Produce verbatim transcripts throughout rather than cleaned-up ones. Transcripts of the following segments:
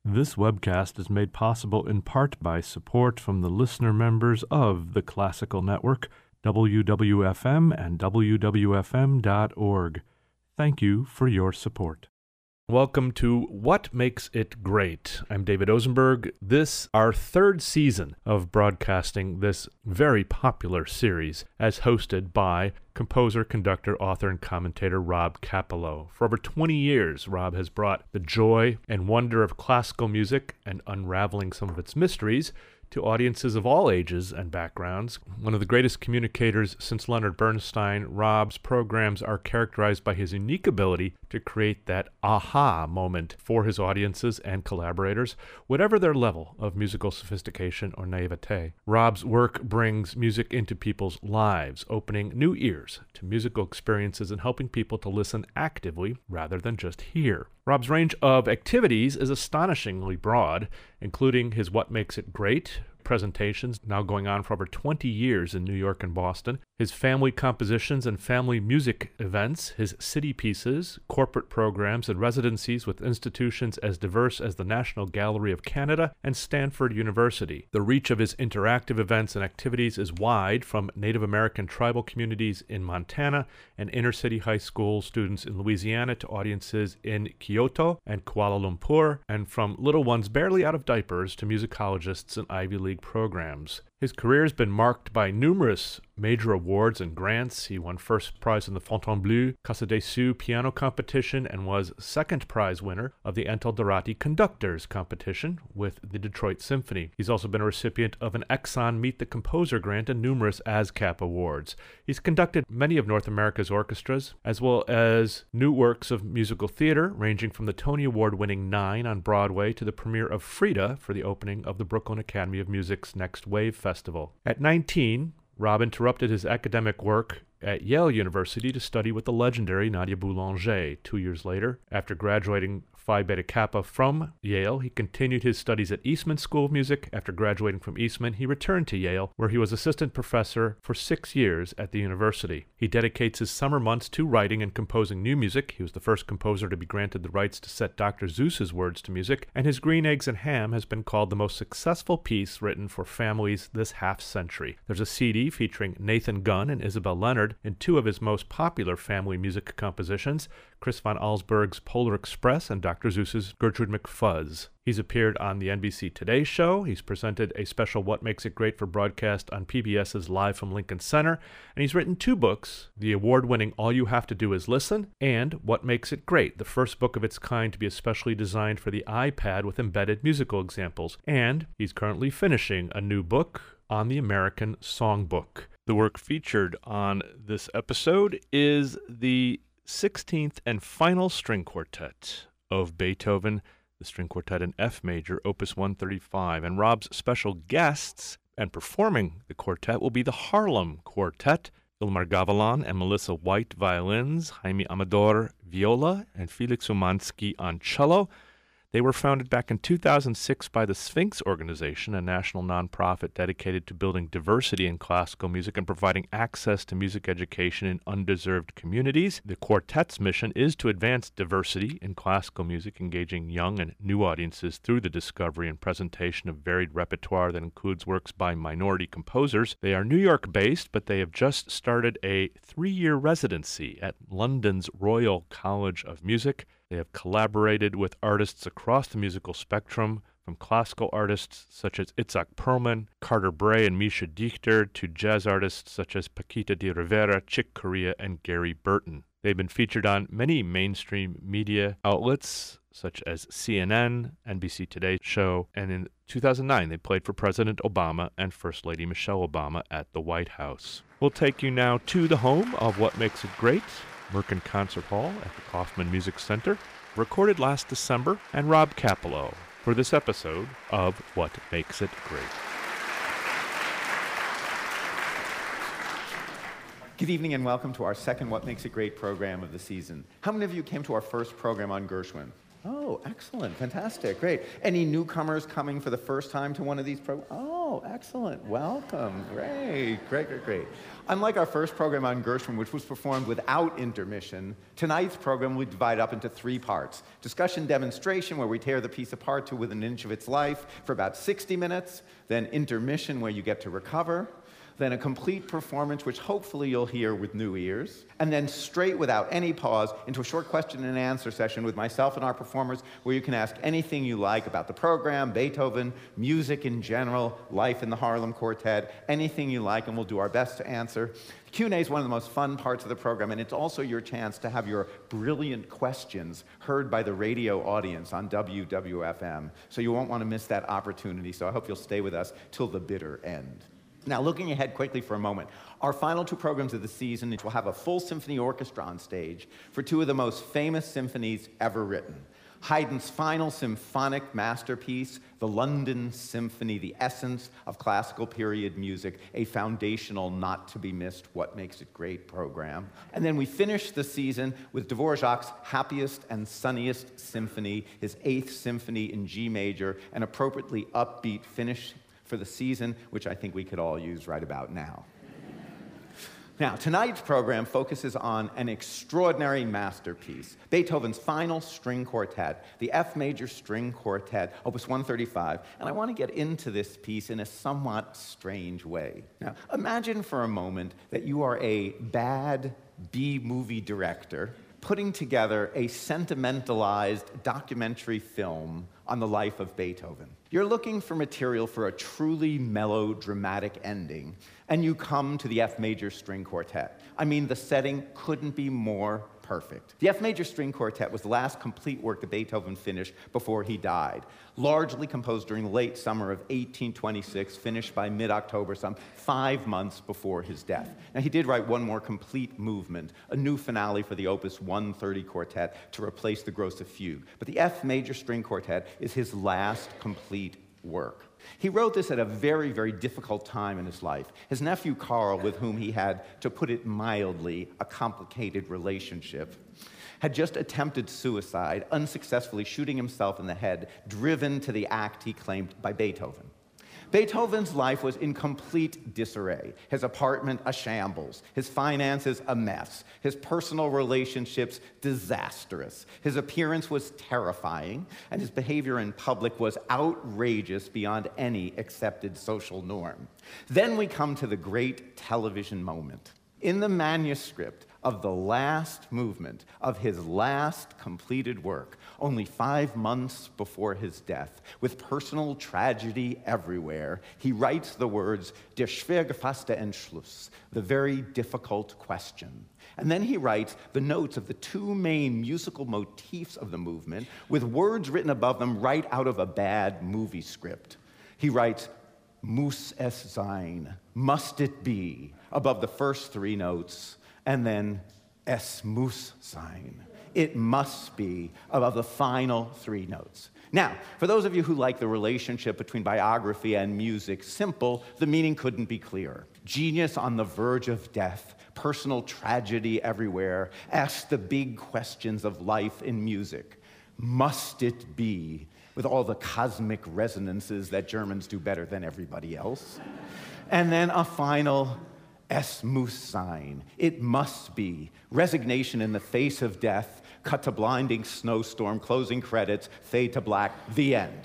This webcast is made possible in part by support from the listener members of the Classical Network, W W F M and W W F M dot org. Thank you for your support. Welcome to What Makes It Great. I'm David Ozenberg. This our third season of broadcasting this very popular series as hosted by composer, conductor, author, and commentator Rob Kappelow. For over twenty years, Rob has brought the joy and wonder of classical music and unraveling some of its mysteries to audiences of all ages and backgrounds. One of the greatest communicators since Leonard Bernstein, Rob's programs are characterized by his unique ability to create that aha moment for his audiences and collaborators, whatever their level of musical sophistication or naivete. Rob's work brings music into people's lives, opening new ears to musical experiences and helping people to listen actively rather than just hear. Rob's range of activities is astonishingly broad, including his What Makes It Great presentations, now going on for over twenty years in New York and Boston, his family compositions and family music events, his city pieces, corporate programs, and residencies with institutions as diverse as the National Gallery of Canada and Stanford University. The reach of his interactive events and activities is wide, from Native American tribal communities in Montana and inner-city high school students in Louisiana to audiences in Kyoto and Kuala Lumpur, and from little ones barely out of diapers to musicologists and Ivy League programs. His career has been marked by numerous major awards and grants. He won first prize in the Fontainebleau Casa des Sioux piano competition and was second prize winner of the Antal Dorati Conductors competition with the Detroit Symphony. He's also been a recipient of an Exxon Meet the Composer grant and numerous ASCAP awards. He's conducted many of North America's orchestras, as well as new works of musical theater, ranging from the Tony Award-winning Nine on Broadway to the premiere of Frida for the opening of the Brooklyn Academy of Music's Next Wave Festival. At nineteen, Rob interrupted his academic work at Yale University to study with the legendary Nadia Boulanger. Two years later, after graduating Phi Beta Kappa from Yale, he continued his studies at Eastman School of Music. After graduating from Eastman, he returned to Yale, where he was assistant professor for six years at the university. He dedicates his summer months to writing and composing new music. He was the first composer to be granted the rights to set Doctor Seuss's words to music, and his Green Eggs and Ham has been called the most successful piece written for families this half-century. There's a C D featuring Nathan Gunn and Isabel Leonard in two of his most popular family music compositions, Chris von Allsburg's Polar Express and Doctor Seuss's Gertrude McFuzz. He's appeared on the N B C Today show. He's presented a special What Makes It Great for broadcast on PBS's Live from Lincoln Center. And he's written two books, the award-winning All You Have to Do Is Listen and What Makes It Great, the first book of its kind to be especially designed for the iPad with embedded musical examples. And he's currently finishing a new book on the American Songbook. The work featured on this episode is the sixteenth and final string quartet of Beethoven, the string quartet in F major, opus one thirty-five. And Rob's special guests and performing the quartet will be the Harlem Quartet, Ilmar Gavilan and Melissa White violins, Jaime Amador viola, and Felix Umansky on cello. They were founded back in two thousand six by the Sphinx Organization, a national nonprofit dedicated to building diversity in classical music and providing access to music education in undeserved communities. The quartet's mission is to advance diversity in classical music, engaging young and new audiences through the discovery and presentation of varied repertoire that includes works by minority composers. They are New York-based, but they have just started a three-year residency at London's Royal College of Music. They have collaborated with artists across the musical spectrum, from classical artists such as Itzhak Perlman, Carter Bray, and Misha Dichter, to jazz artists such as Paquita de Rivera, Chick Corea, and Gary Burton. They've been featured on many mainstream media outlets such as C N N, N B C Today show, and in two thousand nine they played for President Obama and First Lady Michelle Obama at the White House. We'll take you now to the home of What Makes It Great, Merkin Concert Hall at the Kaufman Music Center, recorded last December, and Rob Kappelow for this episode of What Makes It Great. Good evening and welcome to our second What Makes It Great program of the season. How many of you came to our first program on Gershwin? Oh, excellent. Fantastic. Great. Any newcomers coming for the first time to one of these programs? Oh, excellent. Welcome. Great. Great, great, great. Unlike our first program on Gershwin, which was performed without intermission, tonight's program we divide up into three parts. Discussion demonstration, where we tear the piece apart to within an inch of its life for about sixty minutes. Then intermission, where you get to recover. Then a complete performance, which hopefully you'll hear with new ears, and then straight without any pause into a short question and answer session with myself and our performers, where you can ask anything you like about the program, Beethoven, music in general, life in the Harlem Quartet, anything you like, and we'll do our best to answer. The Q and A is one of the most fun parts of the program, and it's also your chance to have your brilliant questions heard by the radio audience on W W F M. So you won't want to miss that opportunity, so I hope you'll stay with us till the bitter end. Now, looking ahead quickly for a moment, our final two programs of the season will have a full symphony orchestra on stage for two of the most famous symphonies ever written. Haydn's final symphonic masterpiece, the London Symphony, the essence of classical period music, a foundational, not-to-be-missed, what makes it great program. And then we finish the season with Dvorak's happiest and sunniest symphony, his eighth symphony in G major, an appropriately upbeat finish for the season, which I think we could all use right about now. Now, tonight's program focuses on an extraordinary masterpiece, Beethoven's final string quartet, the F major string quartet, opus one thirty-five, and I want to get into this piece in a somewhat strange way. Now, imagine for a moment that you are a bad B-movie director putting together a sentimentalized documentary film on the life of Beethoven. You're looking for material for a truly melodramatic ending, and you come to the F major string quartet. I mean, the setting couldn't be more perfect. The F major string quartet was the last complete work that Beethoven finished before he died, largely composed during the late summer of eighteen twenty-six, finished by mid-October, some five months before his death. Now, he did write one more complete movement, a new finale for the opus one thirty quartet to replace the Grosse Fugue. But the F major string quartet is his last complete work. He wrote this at a very, very difficult time in his life. His nephew Carl, with whom he had, to put it mildly, a complicated relationship, had just attempted suicide, unsuccessfully shooting himself in the head, driven to the act he claimed by Beethoven. Beethoven's life was in complete disarray. His apartment a shambles, his finances a mess, his personal relationships disastrous. His appearance was terrifying, and his behavior in public was outrageous beyond any accepted social norm. Then we come to the great television moment. In the manuscript of the last movement of his last completed work, only five months before his death, with personal tragedy everywhere, he writes the words, Der schwer gefasste Entschluss, the very difficult question. And then he writes the notes of the two main musical motifs of the movement, with words written above them right out of a bad movie script. He writes, Muss es sein, must it be, above the first three notes, and then es muss sein. It must be, above the final three notes. Now, for those of you who like the relationship between biography and music simple, the meaning couldn't be clearer. Genius on the verge of death, personal tragedy everywhere, ask the big questions of life in music. Must it be, with all the cosmic resonances that Germans do better than everybody else? And then a final es muss sein. It must be. Resignation in the face of death, cut to blinding snowstorm, closing credits, fade to black, the end.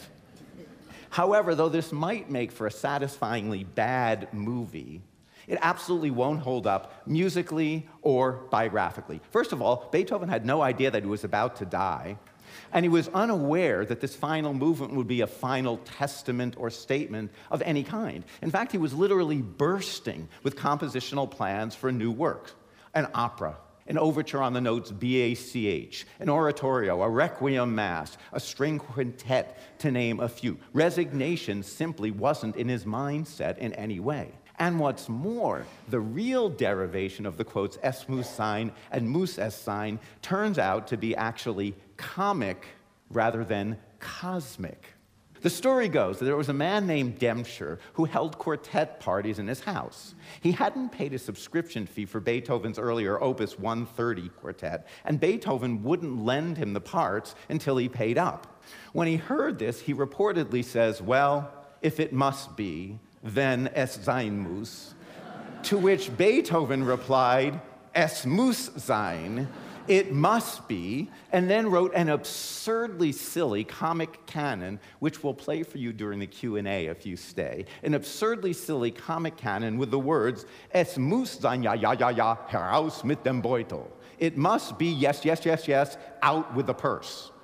However, though this might make for a satisfyingly bad movie, it absolutely won't hold up musically or biographically. First of all, Beethoven had no idea that he was about to die, and he was unaware that this final movement would be a final testament or statement of any kind. In fact, he was literally bursting with compositional plans for a new work, an opera, an overture on the notes B A C H, an oratorio, a requiem mass, a string quintet, to name a few. Resignation simply wasn't in his mindset in any way. And what's more, the real derivation of the quotes es muss sein and muss es sein turns out to be actually comic rather than cosmic. The story goes that there was a man named Dempscher who held quartet parties in his house. He hadn't paid a subscription fee for Beethoven's earlier Opus one thirty quartet, and Beethoven wouldn't lend him the parts until he paid up. When he heard this, he reportedly says, "Well, if it must be, then es sein muss." To which Beethoven replied, "Es muss sein." It must be, and then wrote an absurdly silly comic canon, which we'll play for you during the Q and A if you stay. An absurdly silly comic canon with the words, "Es muss sein, ja, ja, ja, ja, heraus mit dem Beutel." It must be, yes, yes, yes, yes, out with the purse.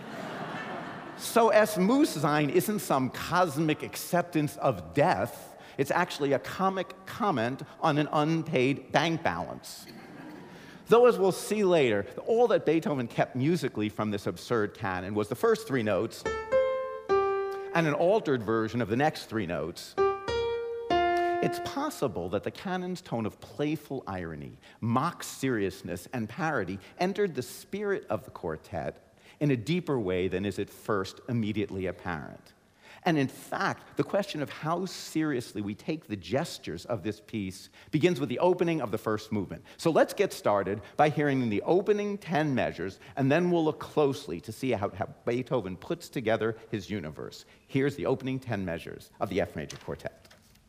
So es muss sein isn't some cosmic acceptance of death. It's actually a comic comment on an unpaid bank balance. Though, as we'll see later, all that Beethoven kept musically from this absurd canon was the first three notes and an altered version of the next three notes. It's possible that the canon's tone of playful irony, mock seriousness, and parody entered the spirit of the quartet in a deeper way than is at first immediately apparent. And in fact, the question of how seriously we take the gestures of this piece begins with the opening of the first movement. So let's get started by hearing the opening ten measures, and then we'll look closely to see how, how Beethoven puts together his universe. Here's the opening ten measures of the F major quartet.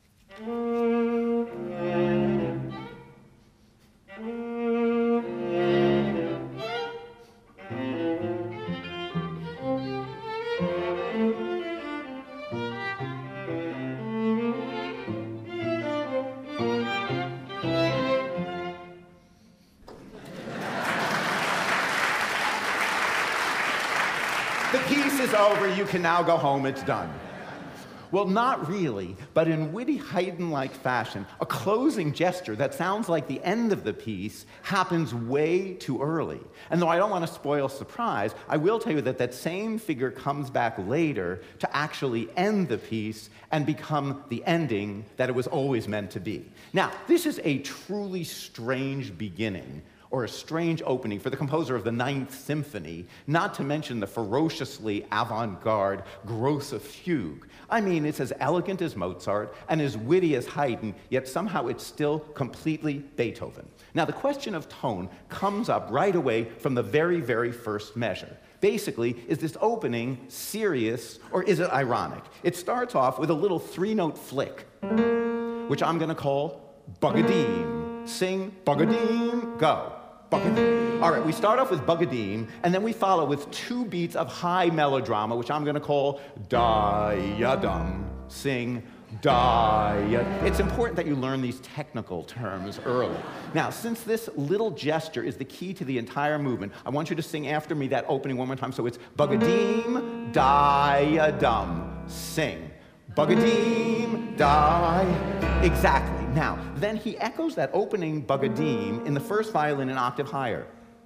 The piece is over, you can now go home, it's done. Well, not really, but in witty Haydn-like fashion, a closing gesture that sounds like the end of the piece happens way too early. And though I don't want to spoil surprise, I will tell you that that same figure comes back later to actually end the piece and become the ending that it was always meant to be. Now, this is a truly strange beginning, or a strange opening for the composer of the Ninth Symphony, not to mention the ferociously avant-garde grosse fugue. I mean, it's as elegant as Mozart and as witty as Haydn, yet somehow it's still completely Beethoven. Now, the question of tone comes up right away from the very, very first measure. Basically, is this opening serious or is it ironic? It starts off with a little three-note flick, which I'm going to call Bugadeem. Sing, Bugadeem, go. Bugadeem. All right, we start off with Bugadeem, and then we follow with two beats of high melodrama, which I'm going to call Da-ya-dum. Sing, Da-ya. It's important that you learn these technical terms early. Now, since this little gesture is the key to the entire movement, I want you to sing after me that opening one more time. So it's Bugadeem, Da-ya-dum. Sing. Bugadeem, die. Exactly. Now, then he echoes that opening Bugadeem in the first violin an octave higher.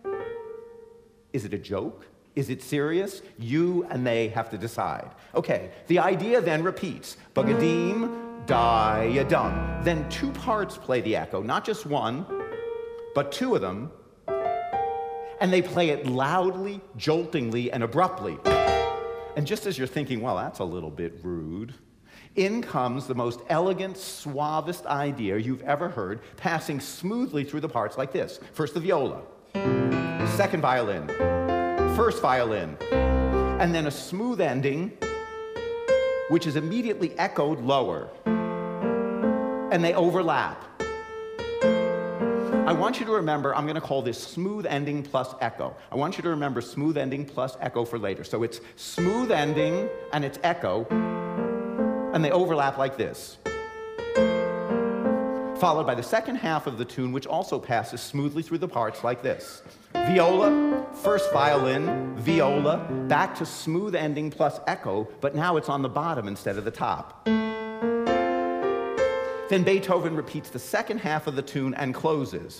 Is it a joke? Is it serious? You and they have to decide. Okay, the idea then repeats. Bugadeem, die-ya-dum. Then two parts play the echo, not just one, but two of them, and they play it loudly, joltingly, and abruptly. And just as you're thinking, well, that's a little bit rude, in comes the most elegant, suavest idea you've ever heard, passing smoothly through the parts like this. First the viola, second violin, first violin, and then a smooth ending, which is immediately echoed lower, and they overlap. I want you to remember, I'm going to call this smooth ending plus echo. I want you to remember smooth ending plus echo for later. So it's smooth ending and it's echo, and they overlap like this. Followed by the second half of the tune, which also passes smoothly through the parts like this. Viola, first violin, viola, back to smooth ending plus echo, but now it's on the bottom instead of the top. Then Beethoven repeats the second half of the tune and closes.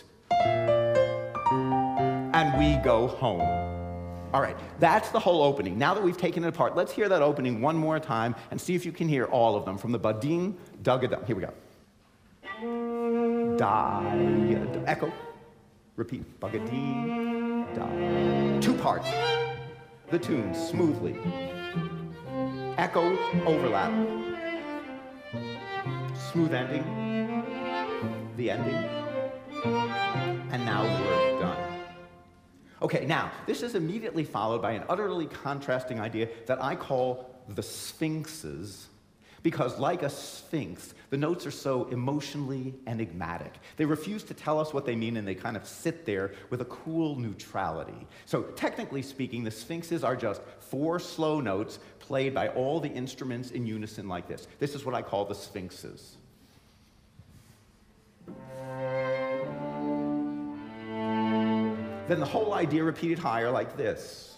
And we go home. All right, that's the whole opening. Now that we've taken it apart, let's hear that opening one more time and see if you can hear all of them from the Bugadeem, Dugadum. Here we go. Die, echo, repeat, Bugadeem, die. Two parts, the tune smoothly. echo, overlap, smooth ending, the ending, and now we're done. Okay, now, this is immediately followed by an utterly contrasting idea that I call the sphinxes, because like a sphinx, the notes are so emotionally enigmatic. They refuse to tell us what they mean, and they kind of sit there with a cool neutrality. So technically speaking, the sphinxes are just four slow notes played by all the instruments in unison like this. This is what I call the sphinxes. Then the whole idea repeated higher like this.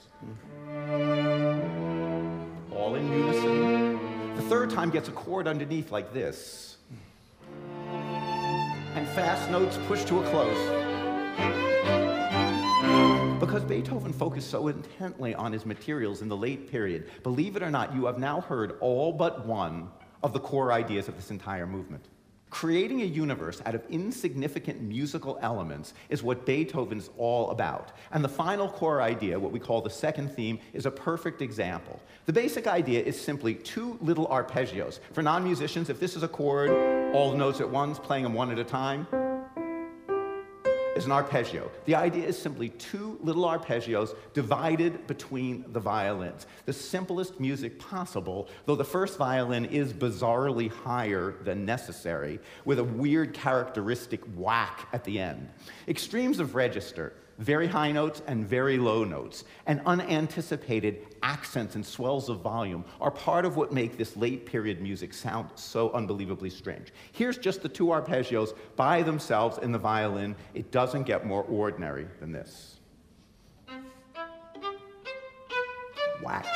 All in unison. The third time gets a chord underneath like this. And fast notes pushed to a close. Because Beethoven focused so intently on his materials in the late period, believe it or not, you have now heard all but one of the core ideas of this entire movement. Creating a universe out of insignificant musical elements is what Beethoven's all about. And the final core idea, what we call the second theme, is a perfect example. The basic idea is simply two little arpeggios. For non-musicians, if this is a chord, all the notes at once, playing them one at a time, is an arpeggio. The idea is simply two little arpeggios divided between the violins. The simplest music possible, though the first violin is bizarrely higher than necessary, with a weird characteristic whack at the end. Extremes of register, very high notes and very low notes, and unanticipated accents and swells of volume are part of what make this late period music sound so unbelievably strange. Here's just the two arpeggios by themselves in the violin. It doesn't get more ordinary than this. Whack.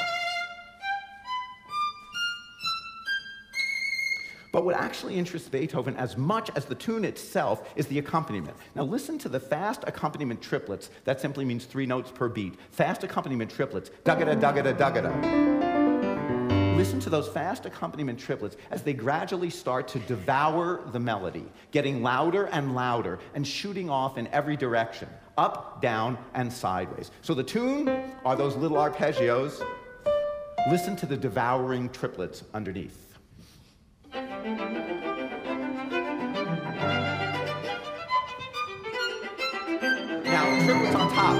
But what actually interests Beethoven as much as the tune itself is the accompaniment. Now listen to the fast accompaniment triplets. That simply means three notes per beat. Fast accompaniment triplets. Da-ga-da, da-ga-da, da-ga-da. Listen to those fast accompaniment triplets as they gradually start to devour the melody, getting louder and louder and shooting off in every direction, up, down, and sideways. So the tune are those little arpeggios. Listen to the devouring triplets underneath. Now, triplets on top.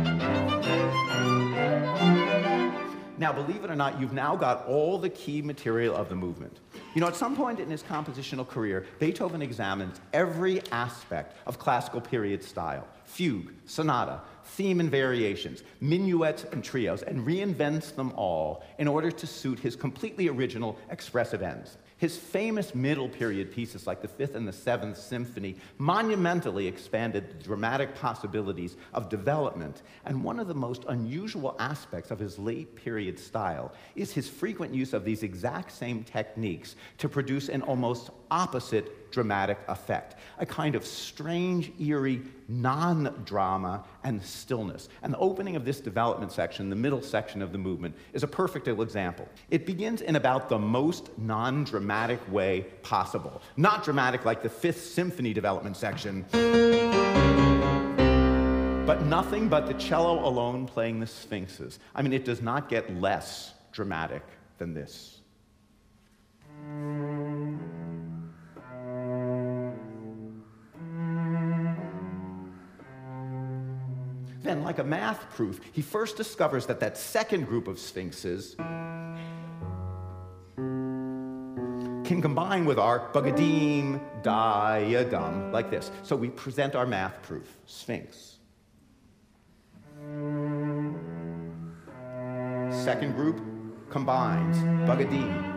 Now, believe it or not, you've now got all the key material of the movement. You know, at some point in his compositional career, Beethoven examines every aspect of classical period style, fugue, sonata, theme and variations, minuets and trios, and reinvents them all in order to suit his completely original expressive ends. His famous middle period pieces like the Fifth and the Seventh Symphony monumentally expanded the dramatic possibilities of development, and one of the most unusual aspects of his late period style is his frequent use of these exact same techniques to produce an almost opposite dramatic effect, a kind of strange, eerie non-drama and stillness. And the opening of this development section, the middle section of the movement, is a perfect example. It begins in about the most non-dramatic way possible. Not dramatic like the Fifth Symphony development section, but nothing but the cello alone playing the sphinxes. I mean, it does not get less dramatic than this. Then, like a math proof, he first discovers that that second group of sphinxes can combine with our bagadim, diadum, like this. So we present our math proof, sphinx. Second group combines, bagadim.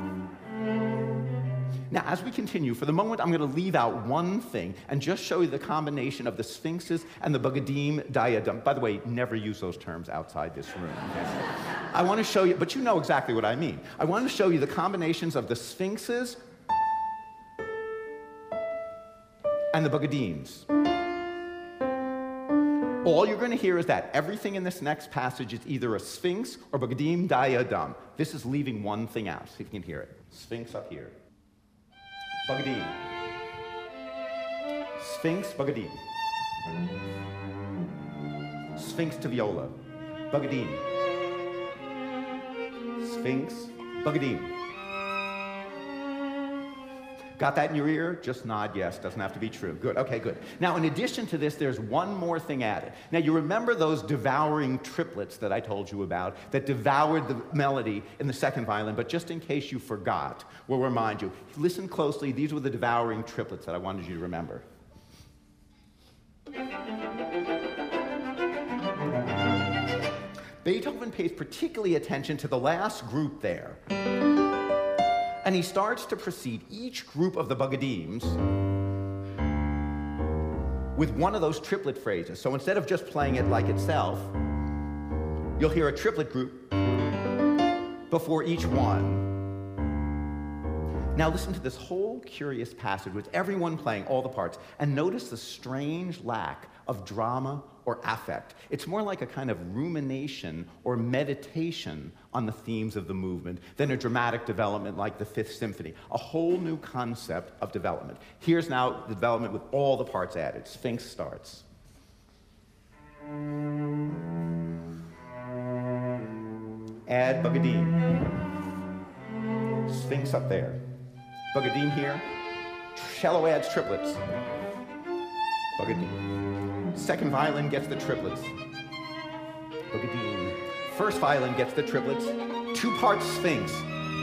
Now, as we continue, for the moment, I'm going to leave out one thing and just show you the combination of the sphinxes and the bagadim diadem. By the way, never use those terms outside this room. Okay? I want to show you, but you know exactly what I mean. I want to show you the combinations of the sphinxes and the bagadims. All you're going to hear is that everything in this next passage is either a sphinx or bagadim diadem. This is leaving one thing out. See if you can hear it. Sphinx up here. Bagadim. Sphinx, bagadim. Sphinx to viola. Bagadim. Sphinx, Bugadim. Got that in your ear? Just nod yes. Doesn't have to be true. Good. Okay, good. Now, in addition to this, there's one more thing added. Now, you remember those devouring triplets that I told you about that devoured the melody in the second violin, but just in case you forgot, we'll remind you. Listen closely. These were the devouring triplets that I wanted you to remember. Beethoven pays particularly attention to the last group there. And he starts to precede each group of the Bugadims with one of those triplet phrases. So instead of just playing it like itself, you'll hear a triplet group before each one. Now listen to this whole curious passage with everyone playing all the parts, and notice the strange lack of drama or affect. It's more like a kind of rumination or meditation on the themes of the movement than a dramatic development like the Fifth Symphony. A whole new concept of development. Here's now the development with all the parts added. Sphinx starts. Add Bugadim. Sphinx up there. Bugadim here. Cello adds triplets. Bugadim. Second violin gets the triplets. Bugadim. First violin gets the triplets. Two parts Sphinx.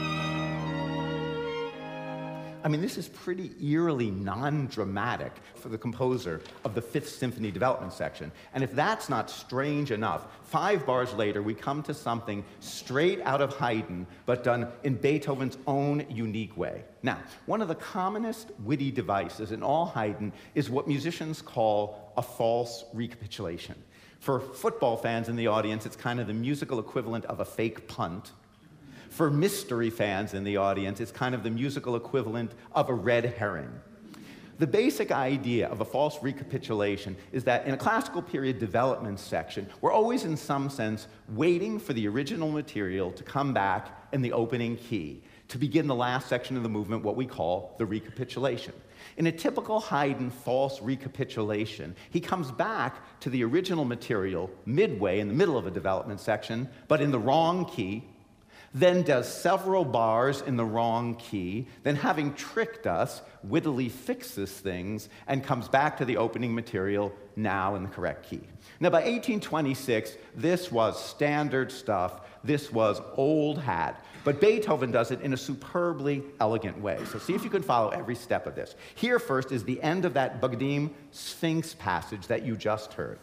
I mean, this is pretty eerily non-dramatic for the composer of the Fifth Symphony development section. And if that's not strange enough, five bars later, we come to something straight out of Haydn, but done in Beethoven's own unique way. Now, one of the commonest witty devices in all Haydn is what musicians call a false recapitulation. For football fans in the audience, it's kind of the musical equivalent of a fake punt. For mystery fans in the audience, it's kind of the musical equivalent of a red herring. The basic idea of a false recapitulation is that in a classical period development section, we're always in some sense waiting for the original material to come back in the opening key, to begin the last section of the movement, what we call the recapitulation. In a typical Haydn false recapitulation, he comes back to the original material midway in the middle of a development section, but in the wrong key, then does several bars in the wrong key, then having tricked us, wittily fixes things, and comes back to the opening material now in the correct key. Now, by eighteen twenty-six, this was standard stuff. This was old hat. But Beethoven does it in a superbly elegant way. So see if you can follow every step of this. Here first is the end of that Bugadim Sphinx passage that you just heard.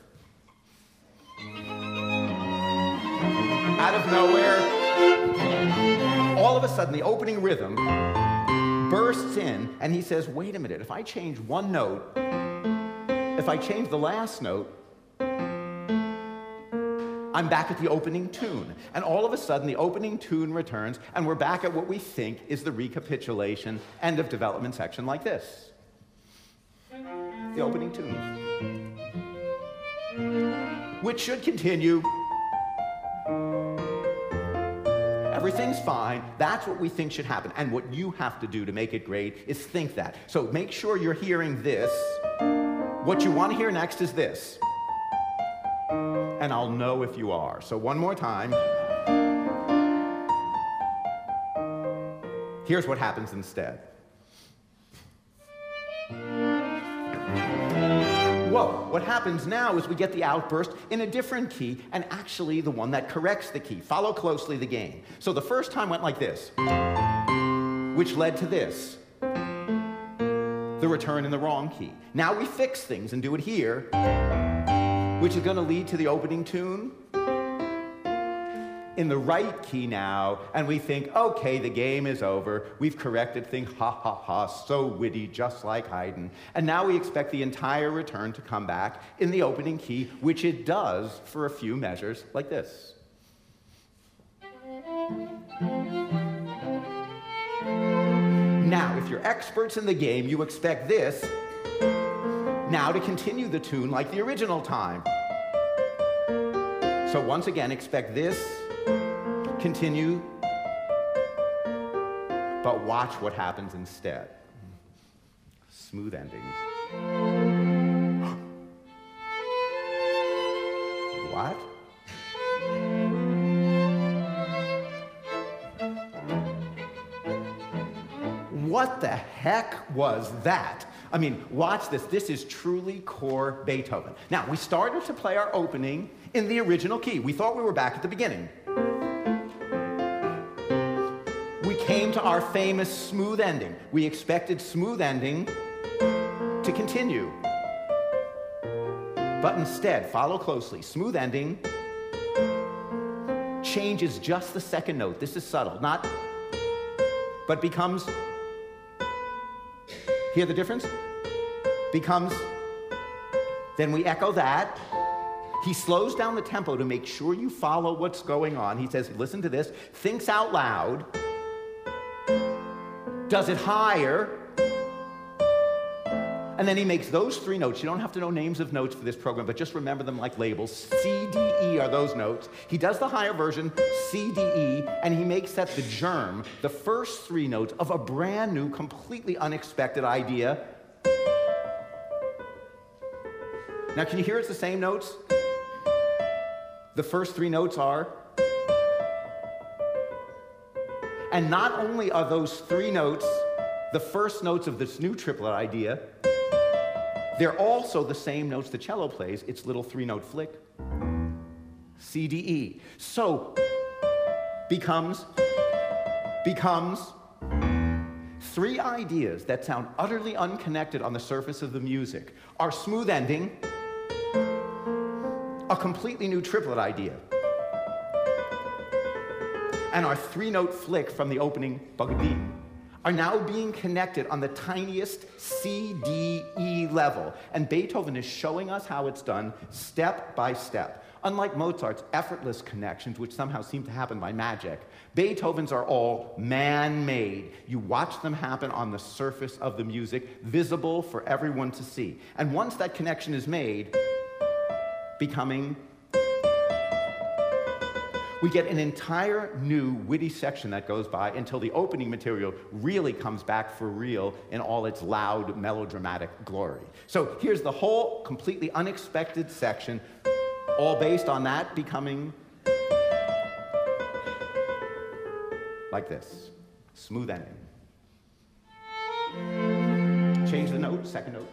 Out of nowhere, all of a sudden, the opening rhythm bursts in, and he says, wait a minute, if I change one note, if I change the last note, I'm back at the opening tune. And all of a sudden, the opening tune returns, and we're back at what we think is the recapitulation end of development section like this. The opening tune. Which should continue. Everything's fine. That's what we think should happen. And what you have to do to make it great is think that. So make sure you're hearing this. What you want to hear next is this. And I'll know if you are. So one more time. Here's what happens instead. Whoa, what happens now is we get the outburst in a different key, and actually the one that corrects the key. Follow closely the game. So the first time went like this, which led to this, the return in the wrong key. Now we fix things and do it here, which is going to lead to the opening tune in the right key now, and we think, okay, the game is over. We've corrected things, ha, ha, ha, so witty, just like Haydn. And now we expect the entire return to come back in the opening key, which it does for a few measures like this. Now, if you're experts in the game, you expect this now to continue the tune like the original time. So once again, expect this, continue, but watch what happens instead. Smooth endings. What? what the heck was that? I mean, watch this. This is truly core Beethoven. Now, we started to play our opening in the original key. We thought we were back at the beginning. We came to our famous smooth ending. We expected smooth ending to continue. But instead, follow closely, smooth ending changes just the second note. This is subtle, not, but becomes, hear the difference? Becomes, then we echo that. He slows down the tempo to make sure you follow what's going on. He says, listen to this, thinks out loud, does it higher, and then he makes those three notes. You don't have to know names of notes for this program, but just remember them like labels. C, D, E are those notes. He does the higher version, C, D, E, and he makes that the germ, the first three notes of a brand new, completely unexpected idea. Now, can you hear it's the same notes? The first three notes are. And not only are those three notes the first notes of this new triplet idea, they're also the same notes the cello plays, its little three-note flick. C, D, E. So, becomes, becomes three ideas that sound utterly unconnected on the surface of the music. Our smooth ending, a completely new triplet idea, and our three-note flick from the opening Bagadim are now being connected on the tiniest C, D, E level. And Beethoven is showing us how it's done step by step. Unlike Mozart's effortless connections, which somehow seem to happen by magic, Beethoven's are all man-made. You watch them happen on the surface of the music, visible for everyone to see. And once that connection is made, becoming, we get an entire new witty section that goes by until the opening material really comes back for real in all its loud, melodramatic glory. So here's the whole completely unexpected section, all based on that becoming like this. Smooth ending. Change the note, second note.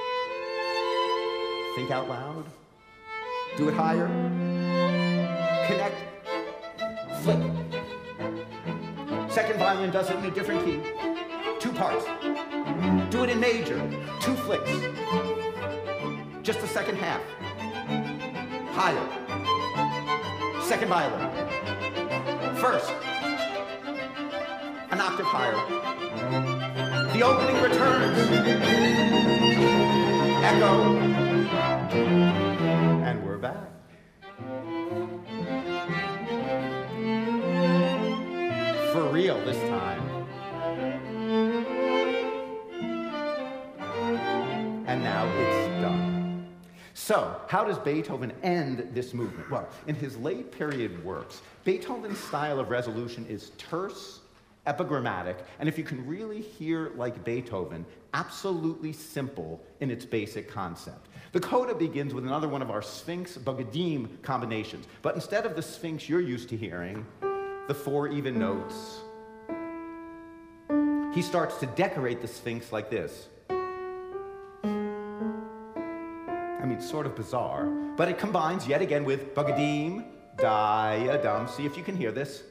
Think out loud. Do it higher. Connect. Flip. Second violin does it in a different key. Two parts. Do it in major. Two flicks. Just the second half. Higher. Second violin. First. An octave higher. The opening returns. Echo. And we're back. For real this time. And now it's done. So, how does Beethoven end this movement? Well, in his late period works, Beethoven's style of resolution is terse, epigrammatic, and if you can really hear like Beethoven, absolutely simple in its basic concept. The coda begins with another one of our Sphinx Bagadim combinations, but instead of the Sphinx you're used to hearing, the four even notes, he starts to decorate the Sphinx like this. I mean, sort of bizarre, but it combines yet again with Bagadim, Diadum. See if you can hear this.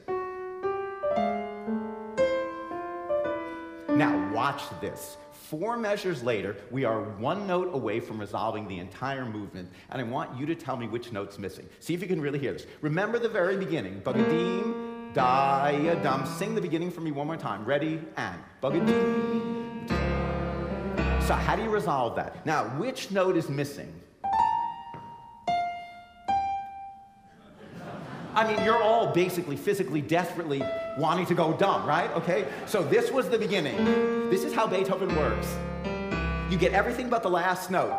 Now, watch this. Four measures later, we are one note away from resolving the entire movement, and I want you to tell me which note's missing. See if you can really hear this. Remember the very beginning. Bagadim, Diadum. Sing the beginning for me one more time. Ready? And. Bagadim. So how do you resolve that? Now, which note is missing? I mean, you're all basically, physically, desperately wanting to go dumb, right? Okay? So this was the beginning. This is how Beethoven works. You get everything but the last note.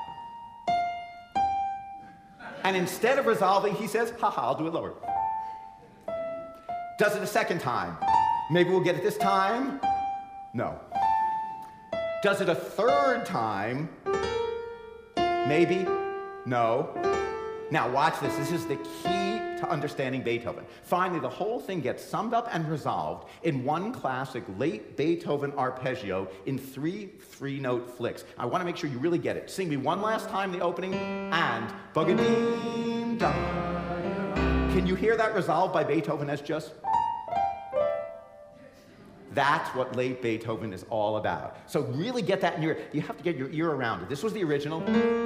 And instead of resolving, he says, haha, I'll do it lower. Does it a second time. Maybe we'll get it this time. No. Does it a third time? Maybe. No. Now watch this. This is the key to to understanding Beethoven. Finally, the whole thing gets summed up and resolved in one classic late Beethoven arpeggio in three three-note flicks. I want to make sure you really get it. Sing me one last time the opening, and bug-a-ding, da. Can you hear that resolved by Beethoven as just... That's what late Beethoven is all about. So really get that in your... You have to get your ear around it. This was the original,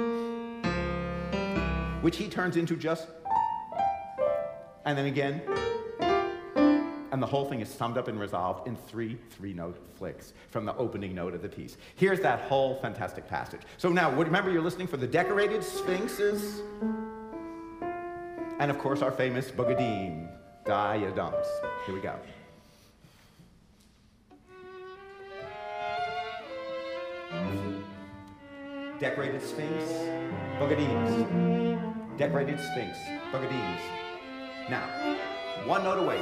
which he turns into just... And then again, and the whole thing is summed up and resolved in three three-note flicks from the opening note of the piece. Here's that whole fantastic passage. So now, remember you're listening for the decorated sphinxes, and of course our famous Bug-a-ding, da-ya-dumps. Here we go. Decorated sphinx, Bug-a-dings. Decorated sphinx, Bug-a-dings. Now, one note away.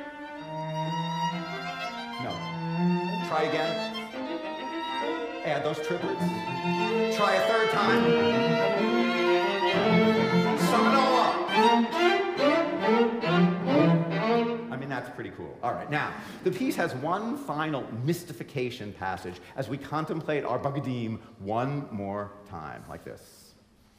No. Try again. Add those triplets. Try a third time. Sum it all up. I mean, that's pretty cool. All right, now, the piece has one final mystification passage as we contemplate our Bug-a-ding one more time, like this.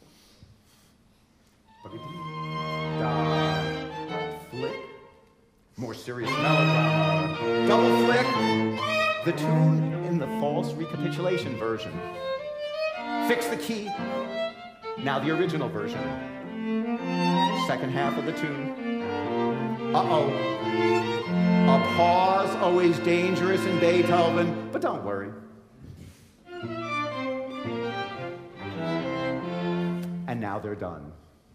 Bug-a-ding. Da. Flick. More serious melodrama. Double flick. The tune in the false recapitulation version. Fix the key. Now the original version. Second half of the tune. Uh-oh. A pause, always dangerous in Beethoven, but don't worry. And now they're done.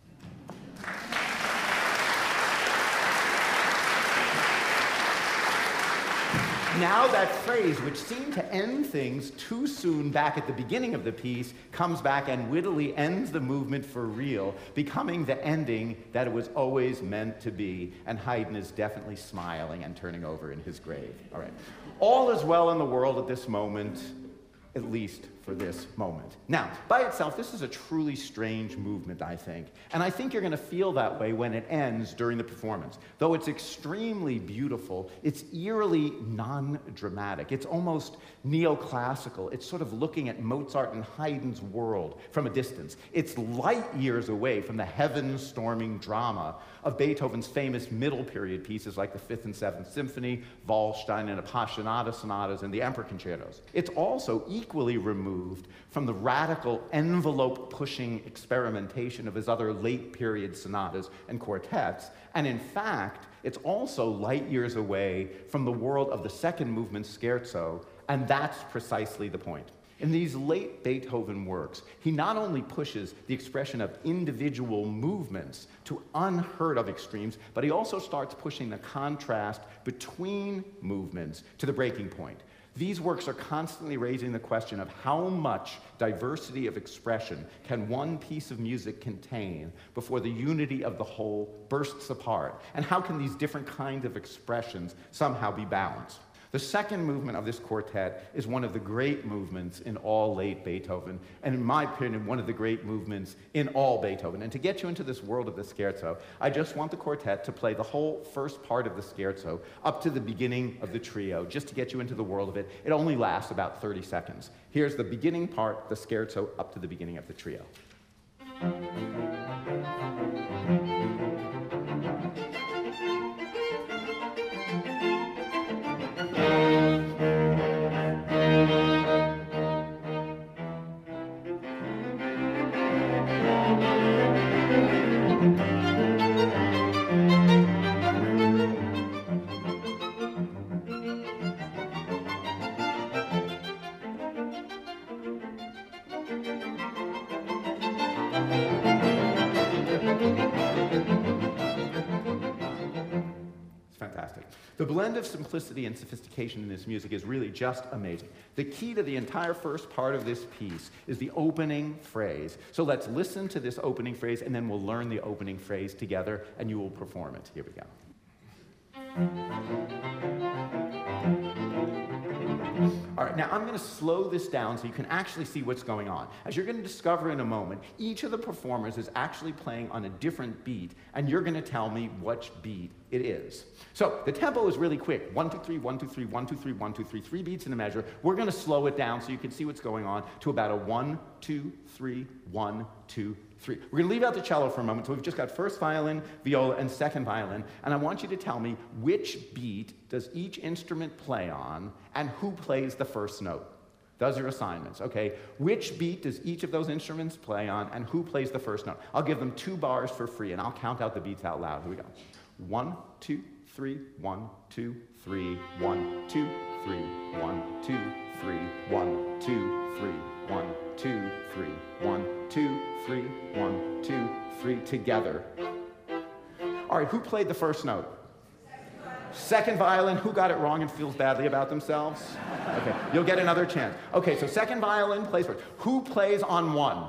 Now that phrase, which seemed to end things too soon back at the beginning of the piece, comes back and wittily ends the movement for real, becoming the ending that it was always meant to be. And Haydn is definitely smiling and turning over in his grave. All right. All is well in the world at this moment, at least for this moment. Now, by itself, this is a truly strange movement, I think. And I think you're going to feel that way when it ends during the performance. Though it's extremely beautiful, it's eerily non-dramatic. It's almost neoclassical. It's sort of looking at Mozart and Haydn's world from a distance. It's light years away from the heaven-storming drama of Beethoven's famous middle period pieces like the Fifth and Seventh Symphony, Waldstein and Appassionata sonatas, and the Emperor concertos. It's also equally removed from the radical envelope-pushing experimentation of his other late-period sonatas and quartets, and in fact, it's also light years away from the world of the second movement scherzo, and that's precisely the point. In these late Beethoven works, he not only pushes the expression of individual movements to unheard of extremes, but he also starts pushing the contrast between movements to the breaking point. These works are constantly raising the question of how much diversity of expression can one piece of music contain before the unity of the whole bursts apart, and how can these different kinds of expressions somehow be balanced. The second movement of this quartet is one of the great movements in all late Beethoven, and in my opinion, one of the great movements in all Beethoven. And to get you into this world of the scherzo, I just want the quartet to play the whole first part of the scherzo up to the beginning of the trio, just to get you into the world of it. It only lasts about thirty seconds. Here's the beginning part, the scherzo, up to the beginning of the trio. The blend of simplicity and sophistication in this music is really just amazing. The key to the entire first part of this piece is the opening phrase. So let's listen to this opening phrase, and then we'll learn the opening phrase together, and you will perform it. Here we go. All right. right, now I'm going to slow this down so you can actually see what's going on. As you're going to discover in a moment, each of the performers is actually playing on a different beat, and you're going to tell me which beat it is. So the tempo is really quick. One, two, three, one, two, three, one, two, three, one, two, three, three beats in a measure. We're going to slow it down so you can see what's going on to about a one, two, three, one, two, three. We're going to leave out the cello for a moment, so we've just got first violin, viola, and second violin, and I want you to tell me which beat does each instrument play on, and who plays the first note. Those are your assignments, okay? Which beat does each of those instruments play on, and who plays the first note? I'll give them two bars for free, and I'll count out the beats out loud. Here we go. One, two, three, one, two, three, one, two, three, one, two, three, one, two, three, one, two, three, one, two, three, one, two, three, together. All right, who played the first note? Second violin. Who got it wrong and feels badly about themselves? Okay, you'll get another chance. Okay, so second violin plays first. Who plays on one?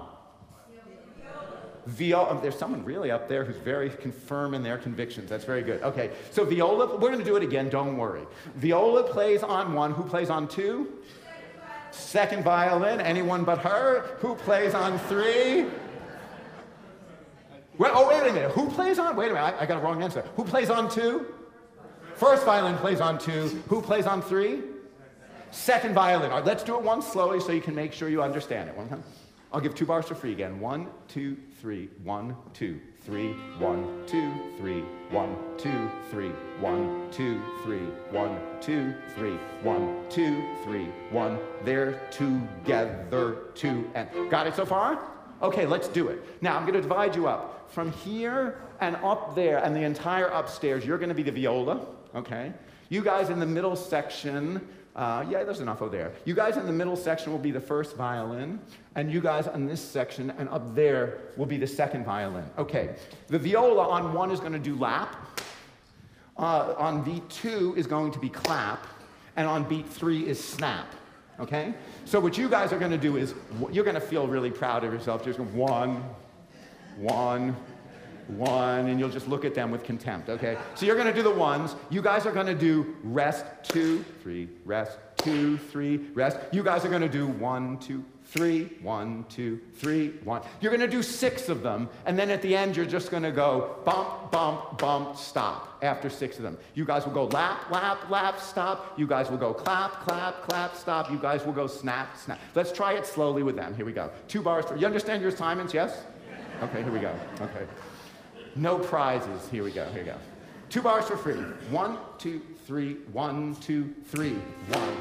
Viola. There's someone really up there who's very firm in their convictions. That's very good. Okay, so viola, we're going to do it again, don't worry. Viola plays on one. Who plays on two? Second violin. Anyone but her? Who plays on three? Well, oh, wait a minute. Who plays on? Wait a minute. I, I got a wrong answer. Who plays on two? First violin plays on two. Who plays on three? Second violin. All right, let's do it once slowly so you can make sure you understand it. One time. I'll give two bars for free again. One, two, three, one, two, three, one, two, three, one, two, three, one, two, three, one, two, three, one, two, three, one. They're together, two, and got it so far? Okay, let's do it. Now I'm going to divide you up. From here and up there and the entire upstairs, you're going to be the viola, okay? You guys in the middle section, uh, yeah, there's enough over there. You guys in the middle section will be the first violin, and you guys in this section and up there will be the second violin. Okay, the viola on one is going to do lap, uh, on beat two is going to be clap, and on beat three is snap. Okay? So what you guys are going to do is, you're going to feel really proud of yourself. Just go one, one, one, and you'll just look at them with contempt, okay? So you're going to do the ones. You guys are going to do rest, two, three, rest, two, three, rest. You guys are going to do one, two, three, one, two, three, one. You're going to do six of them, and then at the end, you're just going to go bump, bump, bump, stop after six of them. You guys will go lap, lap, lap, stop. You guys will go clap, clap, clap, stop. You guys will go snap, snap. Let's try it slowly with them. Here we go. Two bars. For, you understand your assignments, yes? Okay, here we go. Okay. No prizes. Here we go. Here we go. Two bars for free. One, two, three, one, two, three, one.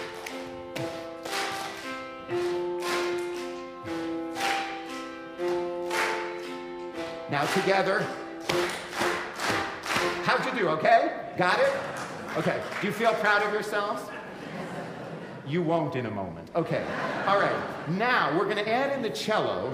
Now together. How'd you do, okay? Got it? Okay. Do you feel proud of yourselves? You won't in a moment. Okay. All right. Now we're going to add in the cello,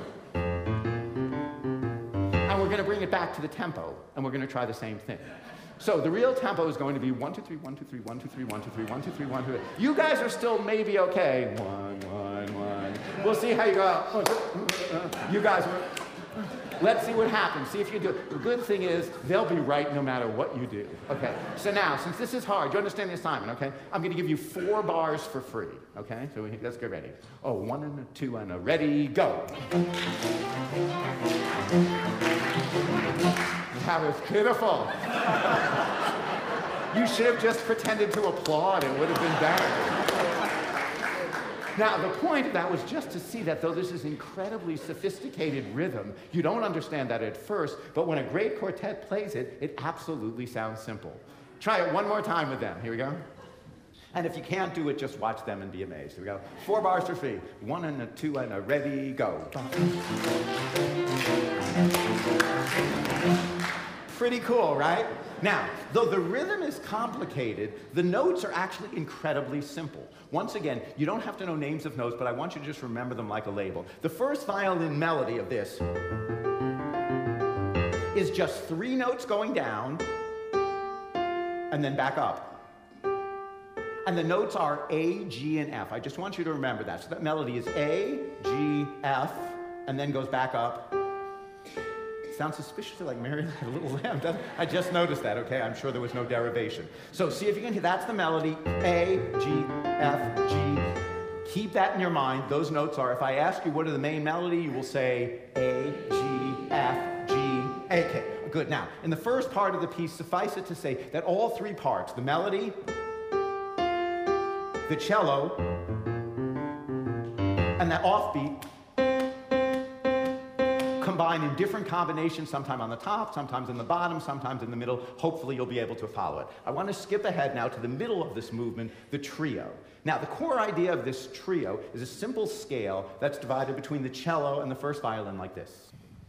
and we're going to bring it back to the tempo, and we're going to try the same thing. So the real tempo is going to be one, two, three, one, two, three, one, two, three, one, two, three, one, two, three, one, two, three. You guys are still maybe okay. One, one, one. We'll see how you go. You guys are... Let's see what happens. See if you do it. The good thing is they'll be right no matter what you do. Okay. So now, since this is hard, you understand the assignment, okay? I'm going to give you four bars for free. Okay. So we, let's get ready. Oh, one and a two and a ready, go. That was pitiful. You should have just pretended to applaud. It would have been better. Now, the point of that was just to see that though this is incredibly sophisticated rhythm, you don't understand that at first, but when a great quartet plays it, it absolutely sounds simple. Try it one more time with them. Here we go. And if you can't do it, just watch them and be amazed. Here we go. Four bars for free. One and a two and a ready, go. Pretty cool, right? Now, though the rhythm is complicated, the notes are actually incredibly simple. Once again, you don't have to know names of notes, but I want you to just remember them like a label. The first violin melody of this is just three notes going down and then back up. And the notes are A, G, and F. I just want you to remember that. So that melody is A, G, F, and then goes back up. Sounds suspiciously like Mary Had a Little Lamb, doesn't it? I just noticed that, okay? I'm sure there was no derivation. So see if you can hear, that's the melody, A, G, F, G, Keep that in your mind. Those notes are, if I ask you what are the main melody, you will say A, G, F, G, A, K. Good. Now, in the first part of the piece, suffice it to say that all three parts, the melody, the cello, and that offbeat, combine in different combinations, sometimes on the top, sometimes in the bottom, sometimes in the middle. Hopefully you'll be able to follow it. I want to skip ahead now to the middle of this movement, the trio. Now, the core idea of this trio is a simple scale that's divided between the cello and the first violin like this.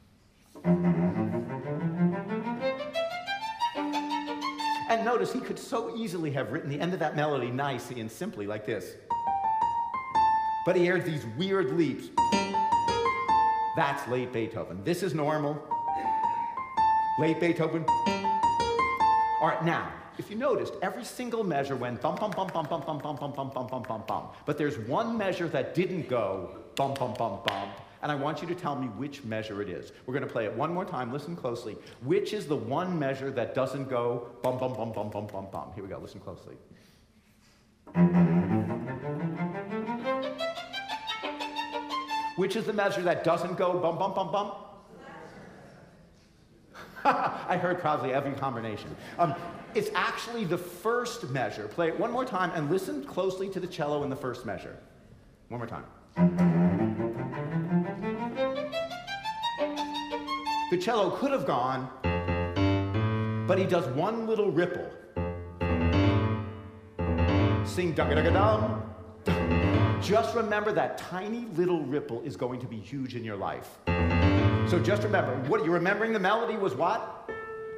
And notice he could so easily have written the end of that melody nicely and simply like this. But he adds these weird leaps. That's late Beethoven. This is normal. Late Beethoven. All right, now, if you noticed, every single measure went bum, bum, bum, bum, bum, bum, bum, bum, bum, bum, bum, bum, bum. But there's one measure that didn't go bum, bum, bum, bum. And I want you to tell me which measure it is. We're going to play it one more time. Listen closely. Which is the one measure that doesn't go bum, bum, bum, bum, bum, bum, bum? Here we go. Listen closely. Which is the measure that doesn't go bum, bum, bum, bum? I heard probably every combination. Um, it's actually the first measure. Play it one more time and listen closely to the cello in the first measure. One more time. The cello could have gone, but he does one little ripple. Sing dum-ga-dum-ga-dum. Just remember that tiny little ripple is going to be huge in your life. So just remember, what you're remembering the melody was what?